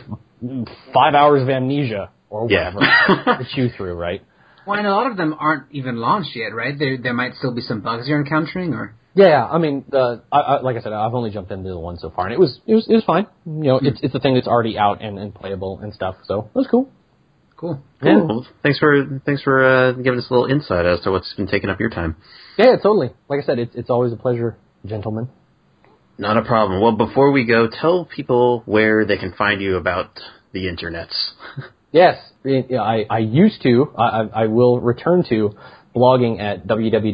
5 hours of Amnesia or whatever to chew through, right? Well, and a lot of them aren't even launched yet, right? There might still be some bugs you're encountering, or... Yeah, I mean, like I said, I've only jumped into the one so far, and it was fine. It's a thing that's already out and playable and stuff, so it was cool. Cool. Yeah. Well, thanks for giving us a little insight as to what's been taking up your time. Yeah, totally. Like I said, it's always a pleasure, gentlemen. Not a problem. Well, before we go, tell people where they can find you about the internets. Yes, I used to. I will return to blogging at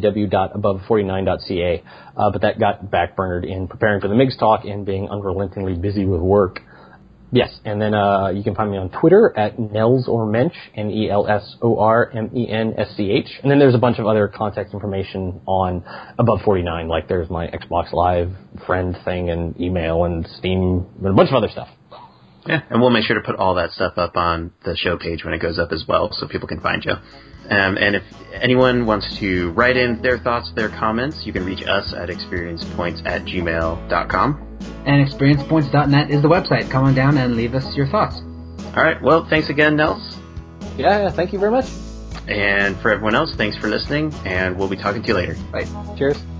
www.above49.ca, but that got backburnered in preparing for the MIGS talk and being unrelentingly busy with work. Yes, and then you can find me on Twitter at Nelsormensch, NELSORMENSCH. And then there's a bunch of other contact information on Above 49, like there's my Xbox Live friend thing and email and Steam and a bunch of other stuff. Yeah, and we'll make sure to put all that stuff up on the show page when it goes up as well, so people can find you. And if anyone wants to write in their thoughts, their comments, you can reach us at experiencepoints@gmail.com. And experiencepoints.net is the website. Come on down and leave us your thoughts. All right, well, thanks again, Nels. Yeah, thank you very much. And for everyone else, thanks for listening, and we'll be talking to you later. Bye. Cheers.